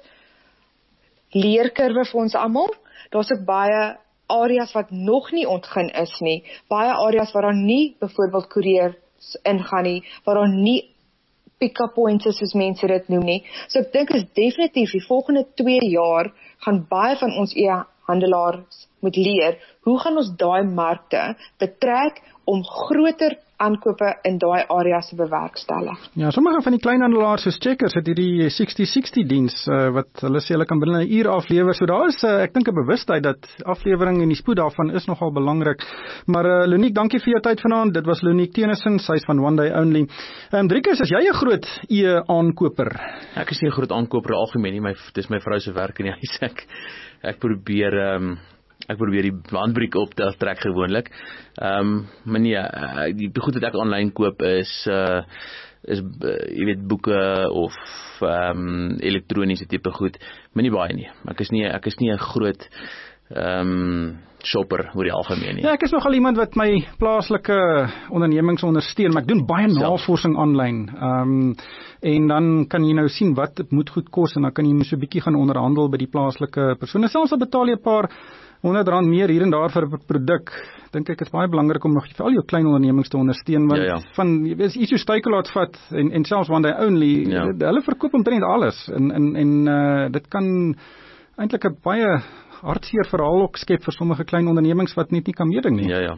leerkurwe vir ons almal. Daar's ook baie areas wat nog nie ontgin is nie, baie areas waar daar nie byvoorbeeld koerier ingaan nie, waar daar nie pick-up points is, soos mense dit noem nie. So ek dink is definitief die volgende twee jaar gaan baie van ons e-handelaars moet leer, hoe gaan ons daai markte betrek om groter aankope in daai areas te bewerkstellig. Ja, sommige van die kleinhandelaars soos Checkers het hierdie sixty sixty diens uh, wat hulle sê hulle kan binne 'n uur aflewer. So daar is uh, ek dink 'n bewustheid dat aflewering en die spoed daarvan is nogal belangrik. Maar uh, Lonique, dankie vir jou tyd vanaand. Dit was Lonique Tennyson, sy is van One Day Only. Ehm um, Driekus, is jy 'n groot e-aankoper? Ek is nie 'n groot aankoper algemeen nie, my dis my vrou se werk in die huis. Ek ek probeer ehm um, Ek probeer die handbriek op te trek gewoonlik. Ehm, um, maar nee, die goed wat ek aanlyn koop is uh is uh, jy weet boeke of ehm um, elektroniese tipe goed, maar nie baie nie. Ek is nie ek is nie 'n groot ehm um, shopper oor die algemeen nie. Ja, ek is nogal iemand wat my plaaslike ondernemings ondersteun, maar ek doen baie navorsing aanlyn. Ehm um, en dan kan jy nou sien wat dit moet goed kos en dan kan jy so 'n bietjie gaan onderhandel by die plaaslike persone. Selfs al betaal jy 'n paar honderd rand meer hier en daar vir 'n produk, dink ek is baie belangrik om nog vir al jou klein ondernemings te ondersteun, want ja, ja. van iets so Takealot vat en en selfs One Day Only, ja. hulle verkoop omtrent alles en en en uh, dit kan eintlik 'n baie hartseer verhaal ook skep vir sommige klein ondernemings wat net nie kan meeding nie. Ja ja.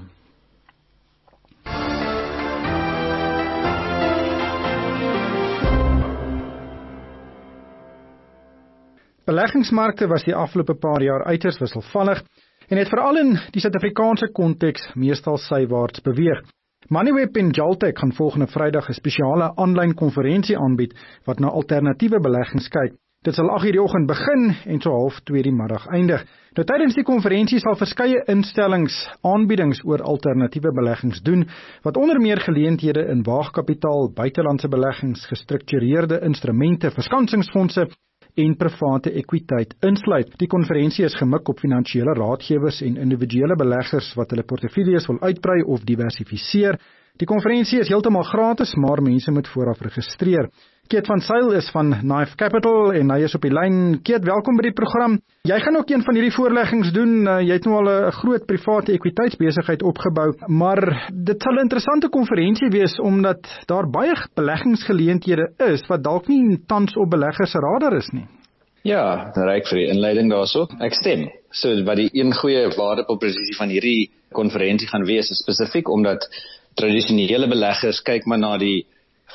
Beleggingsmarkte was die afgelope paar jaar uiters wisselvallig en het veral in die Suid-Afrikaanse konteks meestal sywaarts beweeg. Moneyweb en Jaltec gaan volgende Vrydag 'n spesiale aanlyn konferensie aanbied wat na alternatiewe beleggings kyk. Dit sal agt uur die oggend begin en so half twee die middag eindig. Nou tydens die konferensie sal verskeie instellings aanbiedings oor alternatiewe beleggings doen, wat onder meer geleenthede in waagkapitaal, buitelandse beleggings, gestruktureerde instrumente, verskansingsfondse en private ekwiteit insluit. Die konferensie is gemik op finansiële raadgewers en individuele beleggers wat hulle portefeuilles wil uitbrei of diversifiseer. Die konferensie is heeltemal gratis, maar mense moet vooraf registreer. Keet van Sail is van Knife Capital en hy is op die lyn. Keet, welkom by die program. Jy gaan ook een van hierdie voorleggings doen. Uh, jy het nou al 'n groot private ekwiteitsbesigheid opgebou, maar dit sal 'n interessante konferensie wees omdat daar baie beleggingsgeleenthede is wat dalk nie tans op beleggers se radar is nie. Ja, reg vir die inleiding daarso. Ek stem. So wat die een goeie waardeproposisie van hierdie konferensie gaan wees is spesifiek omdat tradisionele beleggers kyk maar na die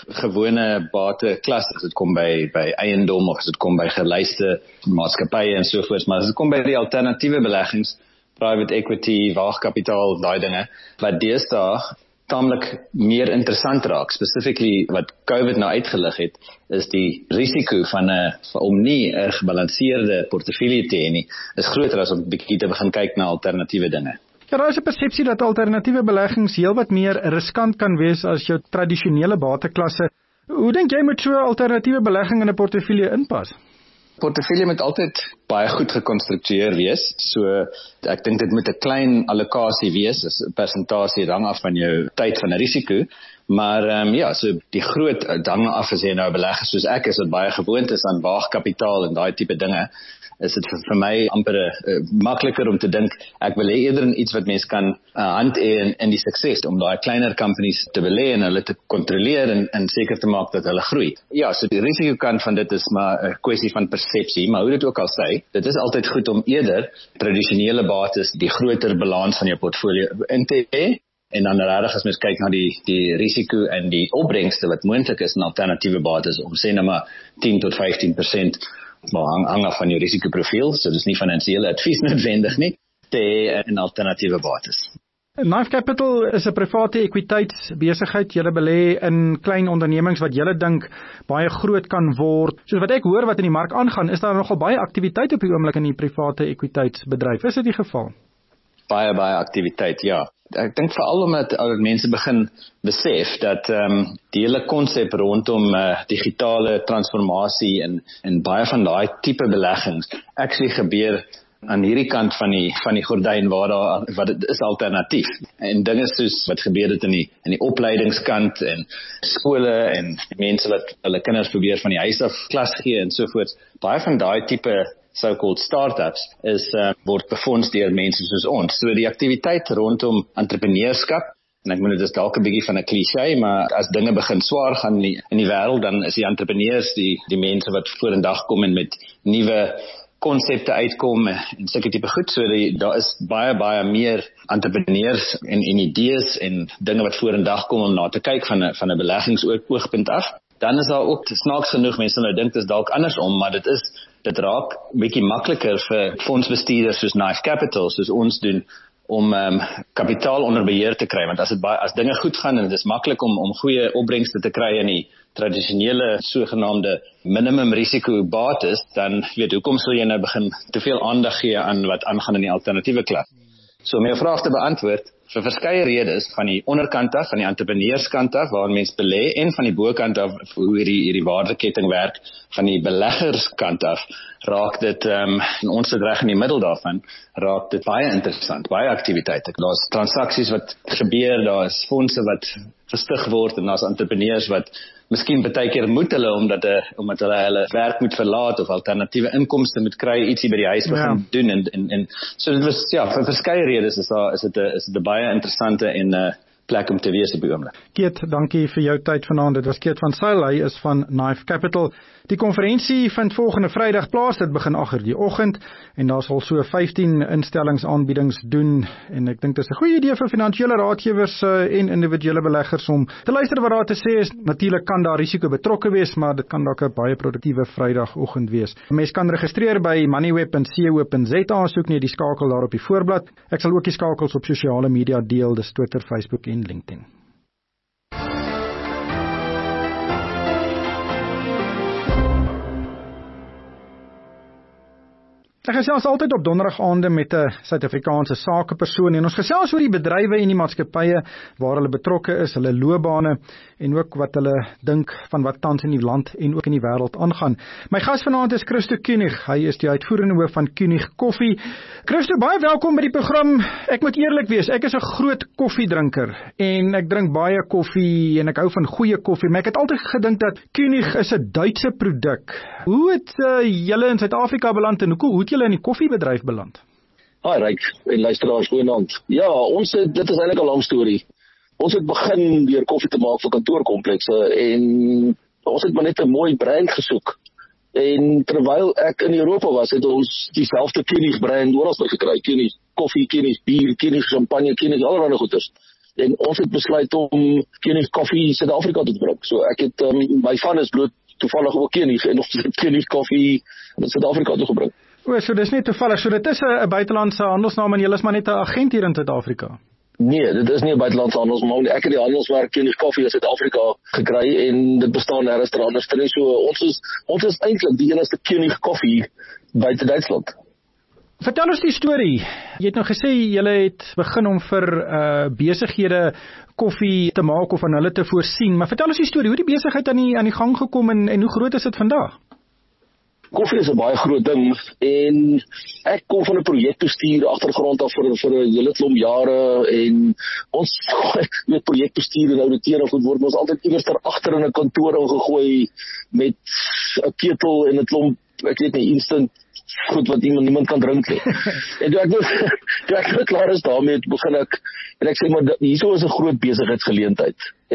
gewone bateklas as dit kom by by eiendom of as dit kom by gelyste maatskappye en so voort, maar as dit kom by die alternatiewe beleggings, private equity, waagkapitaal, daai dinge wat deesdae taamlik meer interessant raak, specifically wat COVID nou uitgelig het, is die risiko van 'n om nie 'n gebalanseerde portefeulje te hê nie, is groter as om 'n bietjie te begin kyk na alternatiewe dinge. Ja, daar is 'n persepsie dat alternatiewe beleggings heelwat meer riskant kan wees as jou tradisionele bateklasse. Hoe dink jy moet so 'n alternatiewe belegging in 'n portefeulje inpas? Portefeulje moet altyd baie goed gekonstruktueer wees. So ek dink dit moet 'n klein allocasie wees, as 'n persentasie hang af van jou tyd van 'n risiko. Maar ehm um, ja, so die groot hang af as jy nou belegger soos ek is wat baie gewoond is aan waagkapitaal en daai tipe dinge, is dit vir, vir my amper uh, makliker om te dink ek wil hê eerder in iets wat mense kan uh, hand hê in, in die sukses om daai kleiner companies te belê en hulle te kontroleer en, en seker te maak dat hulle groei. Ja, so die risikokant van dit is maar 'n kwessie van persepsie, maar hoe dit ook al sê, dit is altyd goed om eerder tradisionele bates die groter balans van jou portfolio in te hê. En dan regtig as mens kyk na die die risiko en die opbrengste wat moontlik is in alternatiewe bates om sê nou maar ten tot vyftien persent maar hang, hang af van jou risikoprofiel, so dis nie finansiële advies noodwendig nie, te in alternatiewe bates. Knife Capital is 'n private ekwiteitsbesigheid. Julle belê in klein ondernemings wat julle dink baie groot kan word. Soos wat ek hoor wat in die mark aangaan, is daar nogal baie aktiwiteit op die oomblik in die private ekwiteitsbedryf. Is dit die geval? Baie baie aktiwiteit, ja. Ek dink veral omdat uh, mense begin besef dat um, die hele konsep rondom uh, digitale transformasie en en baie van daai tipe beleggings actually gebeur aan hierdie kant van die van die gordyn waar daar wat dit is alternatief. En dinge soos wat gebeur het in die in die opleidingskant en skole en mense wat hulle kinders probeer van die huis af klas gee en so voort. Baie van daai tipe so-called startups is uh, word befonds deur mense soos ons. So die aktiwiteit rondom entrepreneurskap en ek moet dit is dalk 'n bietjie van 'n kliseë, maar as dinge begin swaar gaan in die, in die wêreld, dan is die entrepreneurs die die mense wat vorendag kom en met nuwe konsepte uitkom en sulke tipe goed. So die, daar is baie baie meer entrepreneurs en, en idees en dinge wat vorendag kom om na te kyk van 'n van 'n beleggingsoogpunt af. Dan is daar ook snaaks genoeg mense nou dink dit is dalk andersom, maar dit is dit raak bietjie makliker vir fondsbestuurders soos Knife Capital, soos ons doen, om um, kapitaal onder beheer te kry, want as dit baie as dinge goed gaan en dit is maklik om om goeie opbrengste te kry in die tradisionele sogenaamde minimum risiko bates, dan weet hoekom sal jy nou begin te veel aandag gee aan wat aangaan in die alternatiewe klas. So om jou vraag te beantwoord, vir verskeie redes, van die onderkant af, van die entrepreneurskant af, waar mense belê, en van die bokant af, hoe hierdie, hierdie waardeketting werk, van die beleggerskant af, raak dit, um, en ons sit reg in die middel daarvan, raak dit baie interessant, baie aktiwiteite. Daar's transaksies wat gebeur, daar's fondse wat gestig word, en daar's entrepreneurs wat miskien baie keer moet hulle, omdat, uh, omdat hulle hulle werk moet verlaat, of alternatiewe inkomste moet kry, ietsie by die huis begin ja. doen, en, en, en so dit was, ja, vir verskeie redes is, daar, is dit 'n is dit 'n baie interessante en uh, plek om te wees op die oomblik. Keet, dankie vir jou tyd vanaand. Dit was Keet van Sail, hy is van Knife Capital. Die konferensie vind volgende Vrydag plaas, dit begin agt uur die oggend, en daar sal so vyftien instellingsaanbiedings doen, en ek dink dit is 'n goeie idee vir finansiële raadgewers uh, en individuele beleggers om te luister wat daar te sê is. Natuurlik kan daar risiko betrokke wees, maar dit kan dalk 'n baie produktiewe Vrydagoggend wees. Mens kan registreer by moneyweb punt co punt za, soek net die skakel daar op die voorblad. Ek sal ook die skakels op sosiale media deel, dis Twitter, Facebook en LinkedIn. Ek gesels altyd op donderdagaande met 'n Suid-Afrikaanse sakepersoon en ons gesels oor die bedrywe en die maatskappye waar hulle betrokke is, hulle loopbane en ook wat hulle dink van wat tans in die land en ook in die wêreld aangaan. My gas vanaand is Christo Koenig. Hy is die uitvoerende hoof van Koenig Koffie. Christo, baie welkom by die program. Ek moet eerlik wees, ek is 'n groot koffiedrinker en ek drink baie koffie en ek hou van goeie koffie, maar ek het altyd gedink dat Koenig is 'n Duitse produk. Hoe het uh, julle in Suid-Afrika beland en hoe het julle in die koffiebedryf beland? Hi Ryk, en luisteraars, goeienaand. Ja, ons het, dit is eintlik 'n lang storie. Ons het begin deur koffie te maak vir kantoorkomplekse en ons het maar net 'n mooi brand gesoek. En terwyl ek in Europa was, het ons dieselfde Koenig brand oral gekry. Koenig koffie, Koenig bier, Koenig champagne, Koenig allerlei goeders. En ons het besluit om Koenig koffie Suid-Afrika te bring. So ek het um, my van is bloot toevallig ook Koenig en ons het Koenig koffie in Suid-Afrika toe gebring. O, so dis nie toevallig, so dit is 'n buitelandse handelsnaam en jy is maar net 'n agent hier in Suid-Afrika. Nee, dit is nie 'n buitelandse handelsnaam nie. Ek het die handelsmerk Koenig Koffie in Suid-Afrika gekry en dit bestaan nêrens ter anders nie. So ons is ons is eintlik die enigste Koenig Koffie buite Duitsland. Vertel ons die storie. Jy het nou gesê jy het begin om vir uh, besighede koffie te maak of aan hulle te voorsien, maar vertel ons die storie, hoe die besigheid aan die aan die gang gekom en en hoe groot is dit vandag? Koffie is 'n baie groot ding en ek kom van 'n projekbestuur agtergrond af vir vir 'n hele klomp jare en ons met projekbestuur en ouditering goed word ons altyd iewers daar agter in 'n kantoor ingegooi met 'n ketel en 'n klomp, ek weet nie, instant goed wat iemand niemand kan drink nie. En toe ek toe ek klaar is daarmee, begin ek en ek sê maar hierso is 'n groot besigheidsgeleentheid.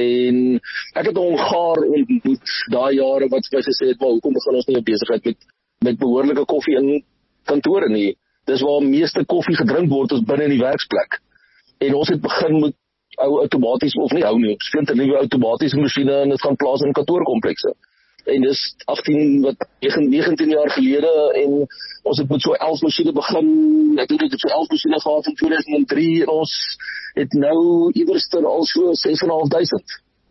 En ek het 'n Hongaar ontmoet daai jare wat vir my gesê het, "Maar hoekom begin ons nie 'n besigheid met met behoorlike koffie in kantore nie? Dis waar meeste koffie gedrink word is binne in die werksplek." En ons het begin met ou outomaties of nie ou nie, splinter nuwe outomatiese masjiene en dit gaan plaas in kantoorkomplekse. En dis agttien wat negentien jaar gelede en ons het met so elf masjiene begin. Ek dink dit het so elf masjiene gehad in twee duisend drie en ons het nou iewers ter al so ses en 'n half duisend.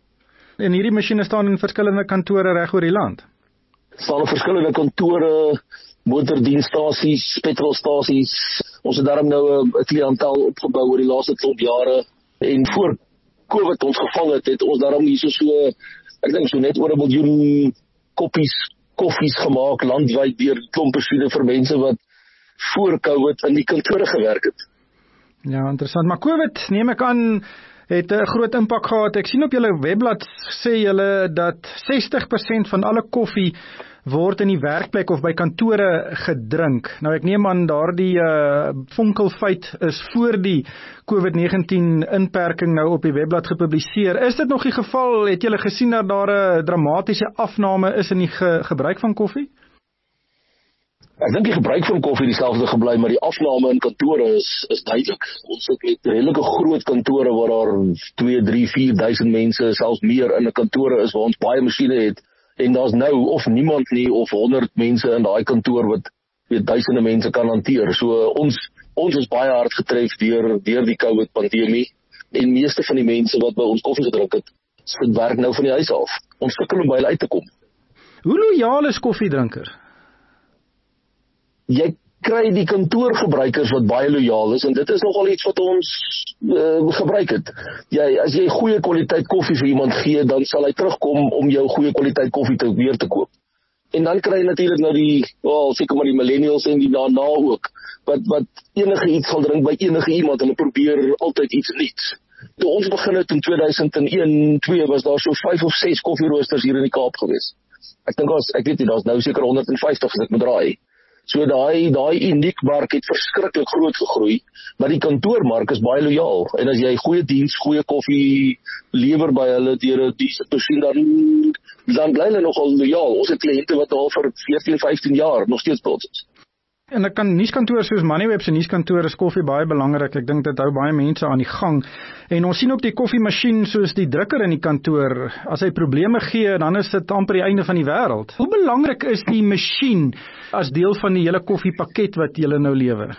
En hierdie masjiene staan in verskillende kantore reg oor die land. Staan in verskillende kantore, motordienstasies, petrolstasies. Ons het daarom nou 'n kliëntel opgebou oor die laaste klomp jare en voor Covid ons gevang het, het ons daarom hierso so ek dink so net oor 'n miljoen koppies koffies gemaak landwyd deur klompe studie vir mense wat voor Covid in die kantore gewerk het. Ja, interessant. Maar Covid, neem ek aan, het 'n groot impak gehad. Ek sien op julle webblad sê julle dat sestig persent van alle koffie word in die werkplek of by kantore gedrink. Nou ek neem aan daardie uh, vonkelfeit is voor die COVID negentien inperking nou op die webblad gepubliseer. Is dit nog die geval? Het julle gesien dat daar 'n dramatiese afname is in die ge gebruik van koffie? Ek dink die gebruik van koffie dieselfde gebly, maar die afname in kantore is is duidelik. Ons sit met redelike groot kantore waar daar twee, drie, vier duisend mense, selfs meer in 'n kantore is waar ons baie masjiene het. En daar's nou of niemand nie of honderd mense in daai kantoor wat weet duisende mense kan hanteer. So ons ons is baie hard getref deur deur die COVID pandemie en meeste van die mense wat by ons koffie gedrink het, sit werk nou van die huis af. Ons sukkel om by hulle uit te kom. Hoe lojaal is koffiedrinker? Jy kry die kantoorgebruikers wat baie lojaal is en dit is nogal iets wat ons uh, gebruik het. Jy, as jy goeie kwaliteit koffie vir iemand gee, dan sal hy terugkom om jou goeie kwaliteit koffie te weer te koop. En dan kry jy natuurlik nou die, wel, seker maar die millennials en die daarna ook, wat, wat enige iets sal drink by enige iemand, hulle probeer altyd iets niets. Toe ons begin het in twee duisend een, twee was daar so vyf of ses koffieroosters hier in die Kaap gewees. Ek dink as ek weet nie, daar's nou seker honderd en vyftig as ek moet raai. So daai daai uniek mark het verskriklik groot gegroei, maar die kantoormark is baie lojaal. En as jy goeie diens, goeie koffie lewer by hulle deur 'n dienste persien, dan dan bly hulle nogal lojaal. Ons het kliënte wat al vir veertien, vyftien jaar nog steeds by ons is. En 'n kan nuuskantoor soos Moneyweb se nuuskantoor is koffie baie belangrik. Ek dink dit hou baie mense aan die gang. En ons sien ook die koffiemasjien soos die drukker in die kantoor. As hy probleme gee, dan is dit amper die einde van die wêreld. Hoe belangrik is die masjien as deel van die hele koffiepakket wat julle nou lewer?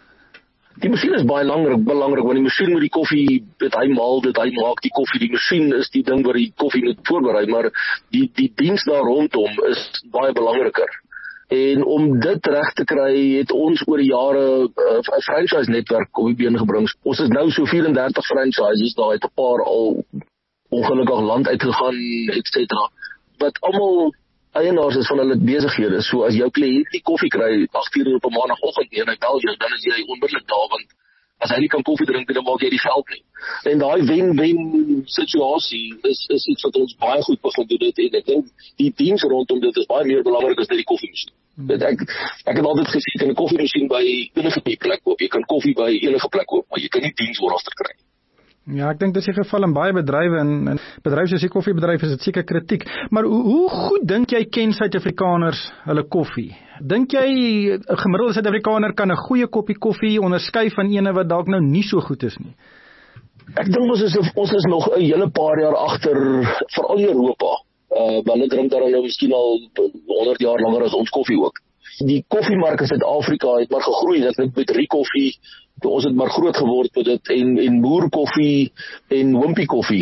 Die masjien is baie belangrik, belangrik want die masjien moet die koffie, dit hy maal dit, hy maak die koffie. Die masjien is die ding wat die koffie moet voorberei, maar die die diens daar rondom is baie belangriker. En om dit reg te kry, het ons oor die jare 'n uh, franchise netwerk op die been gebring. Ons is nou so vyf en dertig franchises, daar het 'n paar al ongelukkig land uitgegaan, et cetera. Wat almal eienaars is van hulle besighede. So as jou kliënt nie koffie kry agt uur op 'n maandagooggend nie en hy bel jou, dan is jy onmiddellik daar, want as hy nie kan koffie drink, dan maak jy die geld nie. En daai wen-wen situasie is is iets wat ons baie goed begin doen het, en ek dink die diens rondom dit is baie meer belangrik as net die koffiemasjien. Hmm. Ek ek het altyd gesê, jy kan 'n koffiemasjien by enige plek koop, jy kan koffie by enige plek koop, maar jy kan nie diens ooralster kry. Ja, ek dink dit is die geval in baie bedrywe en, en bedrywe soos die koffiebedryf is dit seker kritiek. Maar hoe, hoe goed dink jy ken Suid-Afrikaners hulle koffie? Dink jy 'n gemiddelde Suid-Afrikaner kan 'n goeie koppie koffie onderskei van ene wat dalk nou nie so goed is nie? Ek dink ons is ons is nog 'n hele paar jaar agter, veral in Europa. Uh, hulle drink daar nou miskien al honderd jaar langer as ons koffie ook. Die koffiemark in Suid-Afrika het maar gegroei, dit het met Rikoffie, ons het maar groot geword met dit, en, en boerkoffie en wimpie koffie.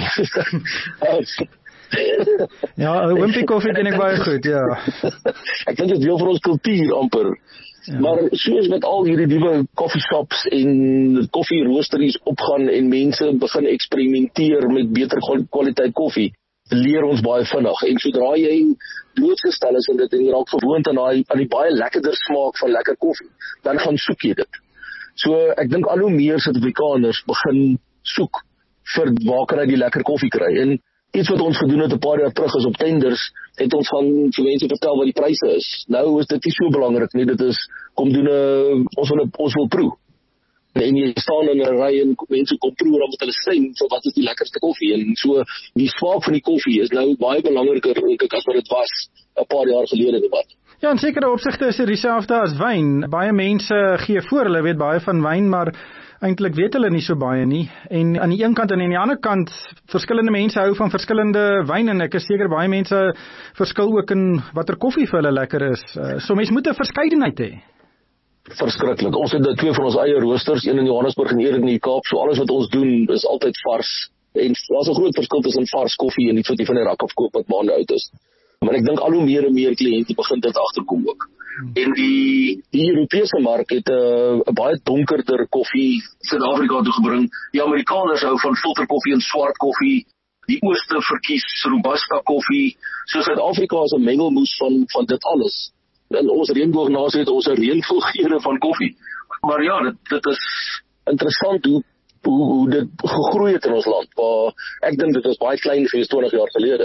Ja, wimpie koffie ken ek baie goed, ja. Ek dink dit is deel van ons kultuur amper. Ja. Maar soos met al hierdie nuwe coffeeshops en koffieroosteries opgaan en mense begin eksperimenteer met beter kwaliteit koffie, leer ons baie vinnig. En sodra jy blootgestel is en dit en jy raak gewoond aan die, aan die baie lekkerder smaak van lekker koffie, dan gaan soek jy dit. So ek dink al hoe meer Suid-Afrikaners begin soek vir waar kan hy die lekker koffie kry. En iets wat ons gedoen het 'n paar jaar terug is op tenders, het ons van vir mense vertel wat die pryse is. Nou is dit nie so belangrik nie, dit is kom doen 'n ons wil ons wil proe. En jy staan in 'n ry en mense kom proe om met hulle stem vir wat is die lekkerste koffie. En so die smaak van die koffie is nou baie belangriker dink ek as wat dit was 'n paar jaar gelede debat. Ja, in sekere opsigte is dit dieselfde as wyn. Baie mense gee voor, hulle weet baie van wyn, maar eintlik weet hulle nie so baie nie. En aan die een kant en aan die ander kant, verskillende mense hou van verskillende wyn, en ek is seker baie mense verskil ook in watter koffie vir hulle lekker is. So mens moet 'n verskeidenheid hê. Verskriklik. Ons het twee van ons eie roosters, een in Johannesburg en een in die Kaap. So alles wat ons doen is altyd vars. En daar's 'n groot verskil tussen vars koffie en iets wat jy van die rak af koop wat maande oud is. Maar ek dink al hoe meer en meer kliënte begin dit agterkom ook. En die die Europese mark het 'n uh, baie donkerder koffie Suid-Afrika toe gebring. Die Amerikaners hou van filterkoffie en swart koffie. Die ooste verkies robusta koffie. So Suid-Afrika is 'n mengelmoes van van dit alles. In ons reënboognasie het ons 'n reënvol geure van koffie. Maar ja, dit dit is interessant hoe hoe, hoe dit gegroei het in ons land. Maar ek dink dit was baie klein gewees twintig jaar gelede.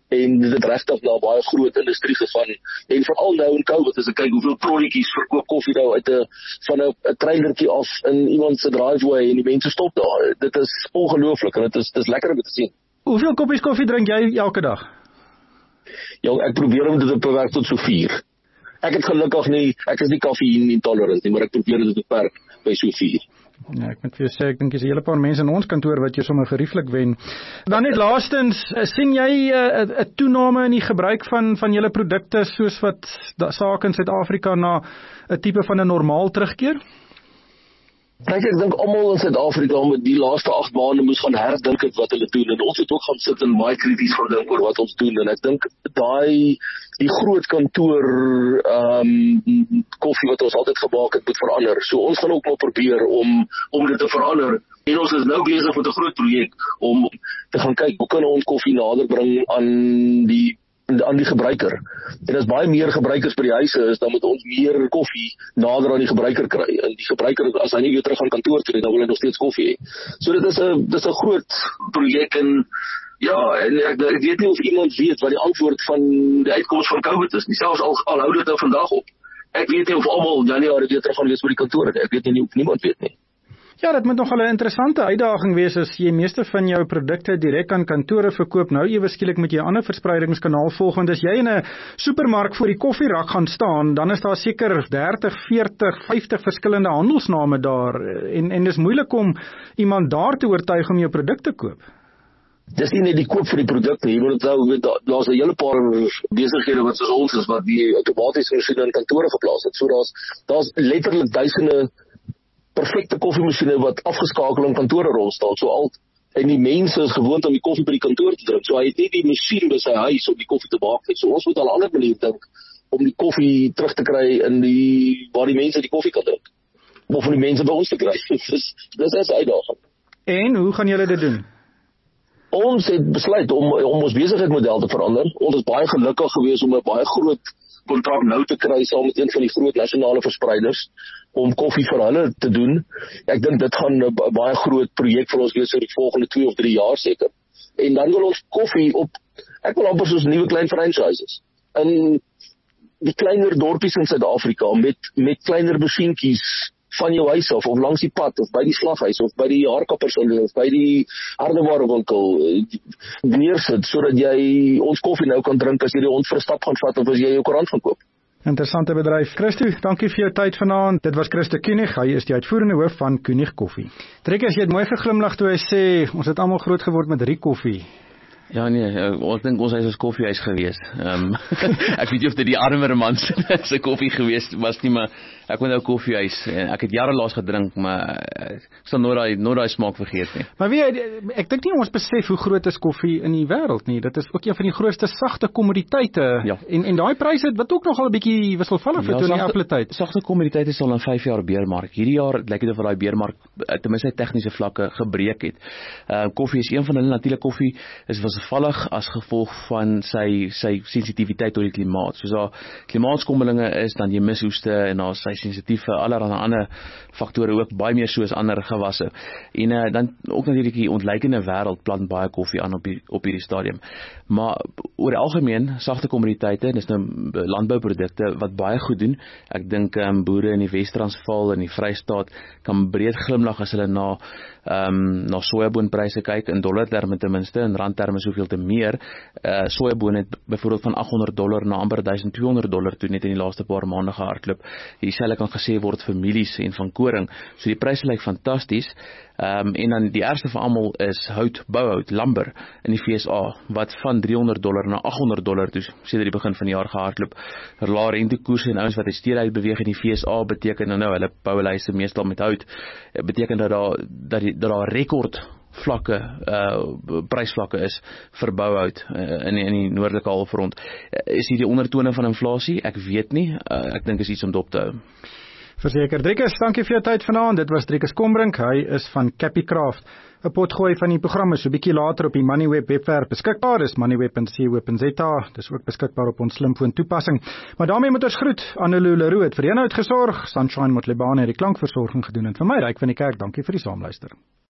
en dit het regtig na baie groot industrie gegaan. En veral nou in COVID, as ek kyk hoeveel trolletjies verkoop koffie nou uit 'n van 'n 'n trailertjie af in iemand se driveway en die mense stop daar. Dit is ongelooflik en dit is dis lekker om te sien. Hoeveel koppies koffie drink jy elke dag? Ja, ek probeer om dit te beperk tot so vier. Ek het gelukkig nie, ek is nie koffie intolerant nie, maar ek probeer dit beperk by so vier. Ja, ek moet vir jou sê, ek dink dis 'n hele paar mense in ons kantoor wat jy sommer gerieflik wen. Dan net laastens, sien jy 'n uh, 'n toename in die gebruik van van julle produkte soos wat sake in Suid-Afrika na 'n tipe van 'n normaal terugkeer? Kijk, ek dink almal in Suid-Afrika met die laaste agt maande moes gaan herdink het wat hulle doen en ons het ook gaan sit en baie krities gedink oor wat ons doen en ek dink daai die groot kantoor ehm um, koffie wat ons altyd gemaak het moet verander. So ons gaan ook maar probeer om om dit te verander. En ons is nou besig met 'n groot projek om te gaan kyk hoe kan ons koffie nader bring aan die aan die gebruiker. En as baie meer gebruikers by die huise is, dan moet ons meer koffie nader aan die gebruiker kry. En die gebruiker, as hy nie weer terug gaan kantoor toe, dan wil hy nog steeds koffie hê. So dit is 'n dis 'n groot projek en ja, en ek, ek weet nie of iemand weet wat die antwoord van die uitkoms van COVID is nie. Selfs al, al hou dit nou vandag op. Ek weet nie of almal Januarie weer terug gaan wees by die kantore nie. Ek weet nie of niemand weet nie. Ja, dit moet nogal 'n interessante uitdaging wees as jy meeste van jou produkte direk aan kantore verkoop. Nou ewe skielik moet jy 'n ander verspreidingskanaal volg, want as jy in 'n supermark voor die koffierak gaan staan, dan is daar seker dertig, veertig, vyftig verskillende handelsname daar en en dis moeilik om iemand daar te oortuig om jou produk te koop. Dis nie net die koop vir die produkte, jy moet onthou weet daar's 'n hele paar besighede wat soos ons is wat die outomatiese masjiene in kantore geplaas het. So daar's daar's letterlik duisende perfekte koffiemasjiene wat afgeskakel in kantore rond staan. So al en die mense is gewoond om die koffie by die kantoor te drink. So hy het nie die masjien by sy huis om die koffie te maak nie. So ons moet al 'n ander manier dink om die koffie terug te kry in die waar die mense die koffie kan drink. Of om die mense by ons te kry. dis dis is 'n uitdaging. En hoe gaan julle dit doen? Ons het besluit om om ons besigheidsmodel te verander. Ons is baie gelukkig geweest om 'n baie groot kontrak nou te kry saam met een van die groot nasionale verspreiders om koffie vir hulle te doen. Ek dink dit gaan 'n baie groot projek vir ons wees oor die volgende twee of drie jaar seker. En dan wil ons koffie op, ek wil amper soos nuwe klein franchises in die kleiner dorpies in Suid-Afrika met met kleiner masjienkies van jou huis af, of langs die pad, of by die slaghuis, of by die haarkapperswinkel, of by die hardewarewinkel neersit, sodat jy ons koffie nou kan drink as jy die hond vir 'n stap gaan vat, of as jy jou koerant gaan koop. Interessante bedryf. Christo, dankie vir jou tyd vanaand. Dit was Christo Kunig, hy is die uitvoerende hoof van Kunig Koffie. Trekker, jy het mooi geglimlag toe hy sê, ons het almal groot geword met drie koffie. Ja nee, ek dink ons huis was koffiehuis geweest. Ehm um, ek weet nie of dit die armer man se koffie geweest was nie, maar ek onthou koffiehuis en ek het jare laas gedrink, maar ek sal nooit daai nooit daai smaak vergeet nie. Maar weet jy, ek dink nie ons besef hoe groot is koffie in die wêreld nie. Dit is ook een van die grootste sagte kommoditeite. Ja. En en daai pryse wat ook nogal 'n bietjie wisselvallig vir ja, toe in die afgelope tyd. Sagte kommoditeite sal in vyf jaar beermark. Hierdie jaar lyk dit of daai beermark ten minste tegniese vlakke gebreek het. Uh koffie is een van hulle. Natuurlik koffie is wisselvallig as gevolg van sy sy sensitiwiteit tot die klimaat. Soos daar klimaatskommelinge is, dan jy mis oeste en daar sy sensitief vir allerlei ander faktore ook baie meer soos ander gewasse. En uh, dan ook natuurlik die ontleikende wêreld plant baie koffie aan op die, op hierdie stadium. Maar oor die algemeen sagte kommoditeite, dis nou landbouprodukte wat baie goed doen. Ek dink um, boere in die Wes-Transvaal en die Vrystaat kan breed glimlag as hulle na ehm um, na sojaboonpryse kyk in dollarterme ten minste, in randterme soveel te meer. Uh, sojaboon het byvoorbeeld van agt honderd dollar na amper duisend twee honderd dollar toe net in die laaste paar maande gehardloop. Dieselfde kan gesê word vir mielies en van koring. So die pryse lyk fantasties. Um, en dan die ergste van almal is hout, bouhout, lumber in die V S A wat van drie honderd dollar na agt honderd dollar toe sedert die begin van die jaar gehardloop. Lae rentekoerse en ouens wat uit stede uit beweeg in die V S A beteken nou nou hulle bou hulle huise meestal met hout. Beteken dat daar dat die dat daar rekord vlakke uh, prysvlakke is vir bouhout uh, in die, in die noordelike halfrond. Uh, is hier die ondertone van inflasie? Ek weet nie. Uh, ek dink is iets om dop te hou. Verseker, Driekus, dankie vir jou tyd vanaand. Dit was Driekus Kombrink, hy is van Capicraft. 'n Potgooi van die programme is so 'n bietjie later op die Moneyweb webwerf beskikbaar. Dis moneyweb punt co punt za. Dis ook beskikbaar op ons slimfoon toepassing. Maar daarmee moet ons groet. Annelou Leroux het vir jou uitgesorg. Sunshine Motlebane het die klankversorging gedoen en vir my Ryk van die Kerk. Dankie vir die saamluister.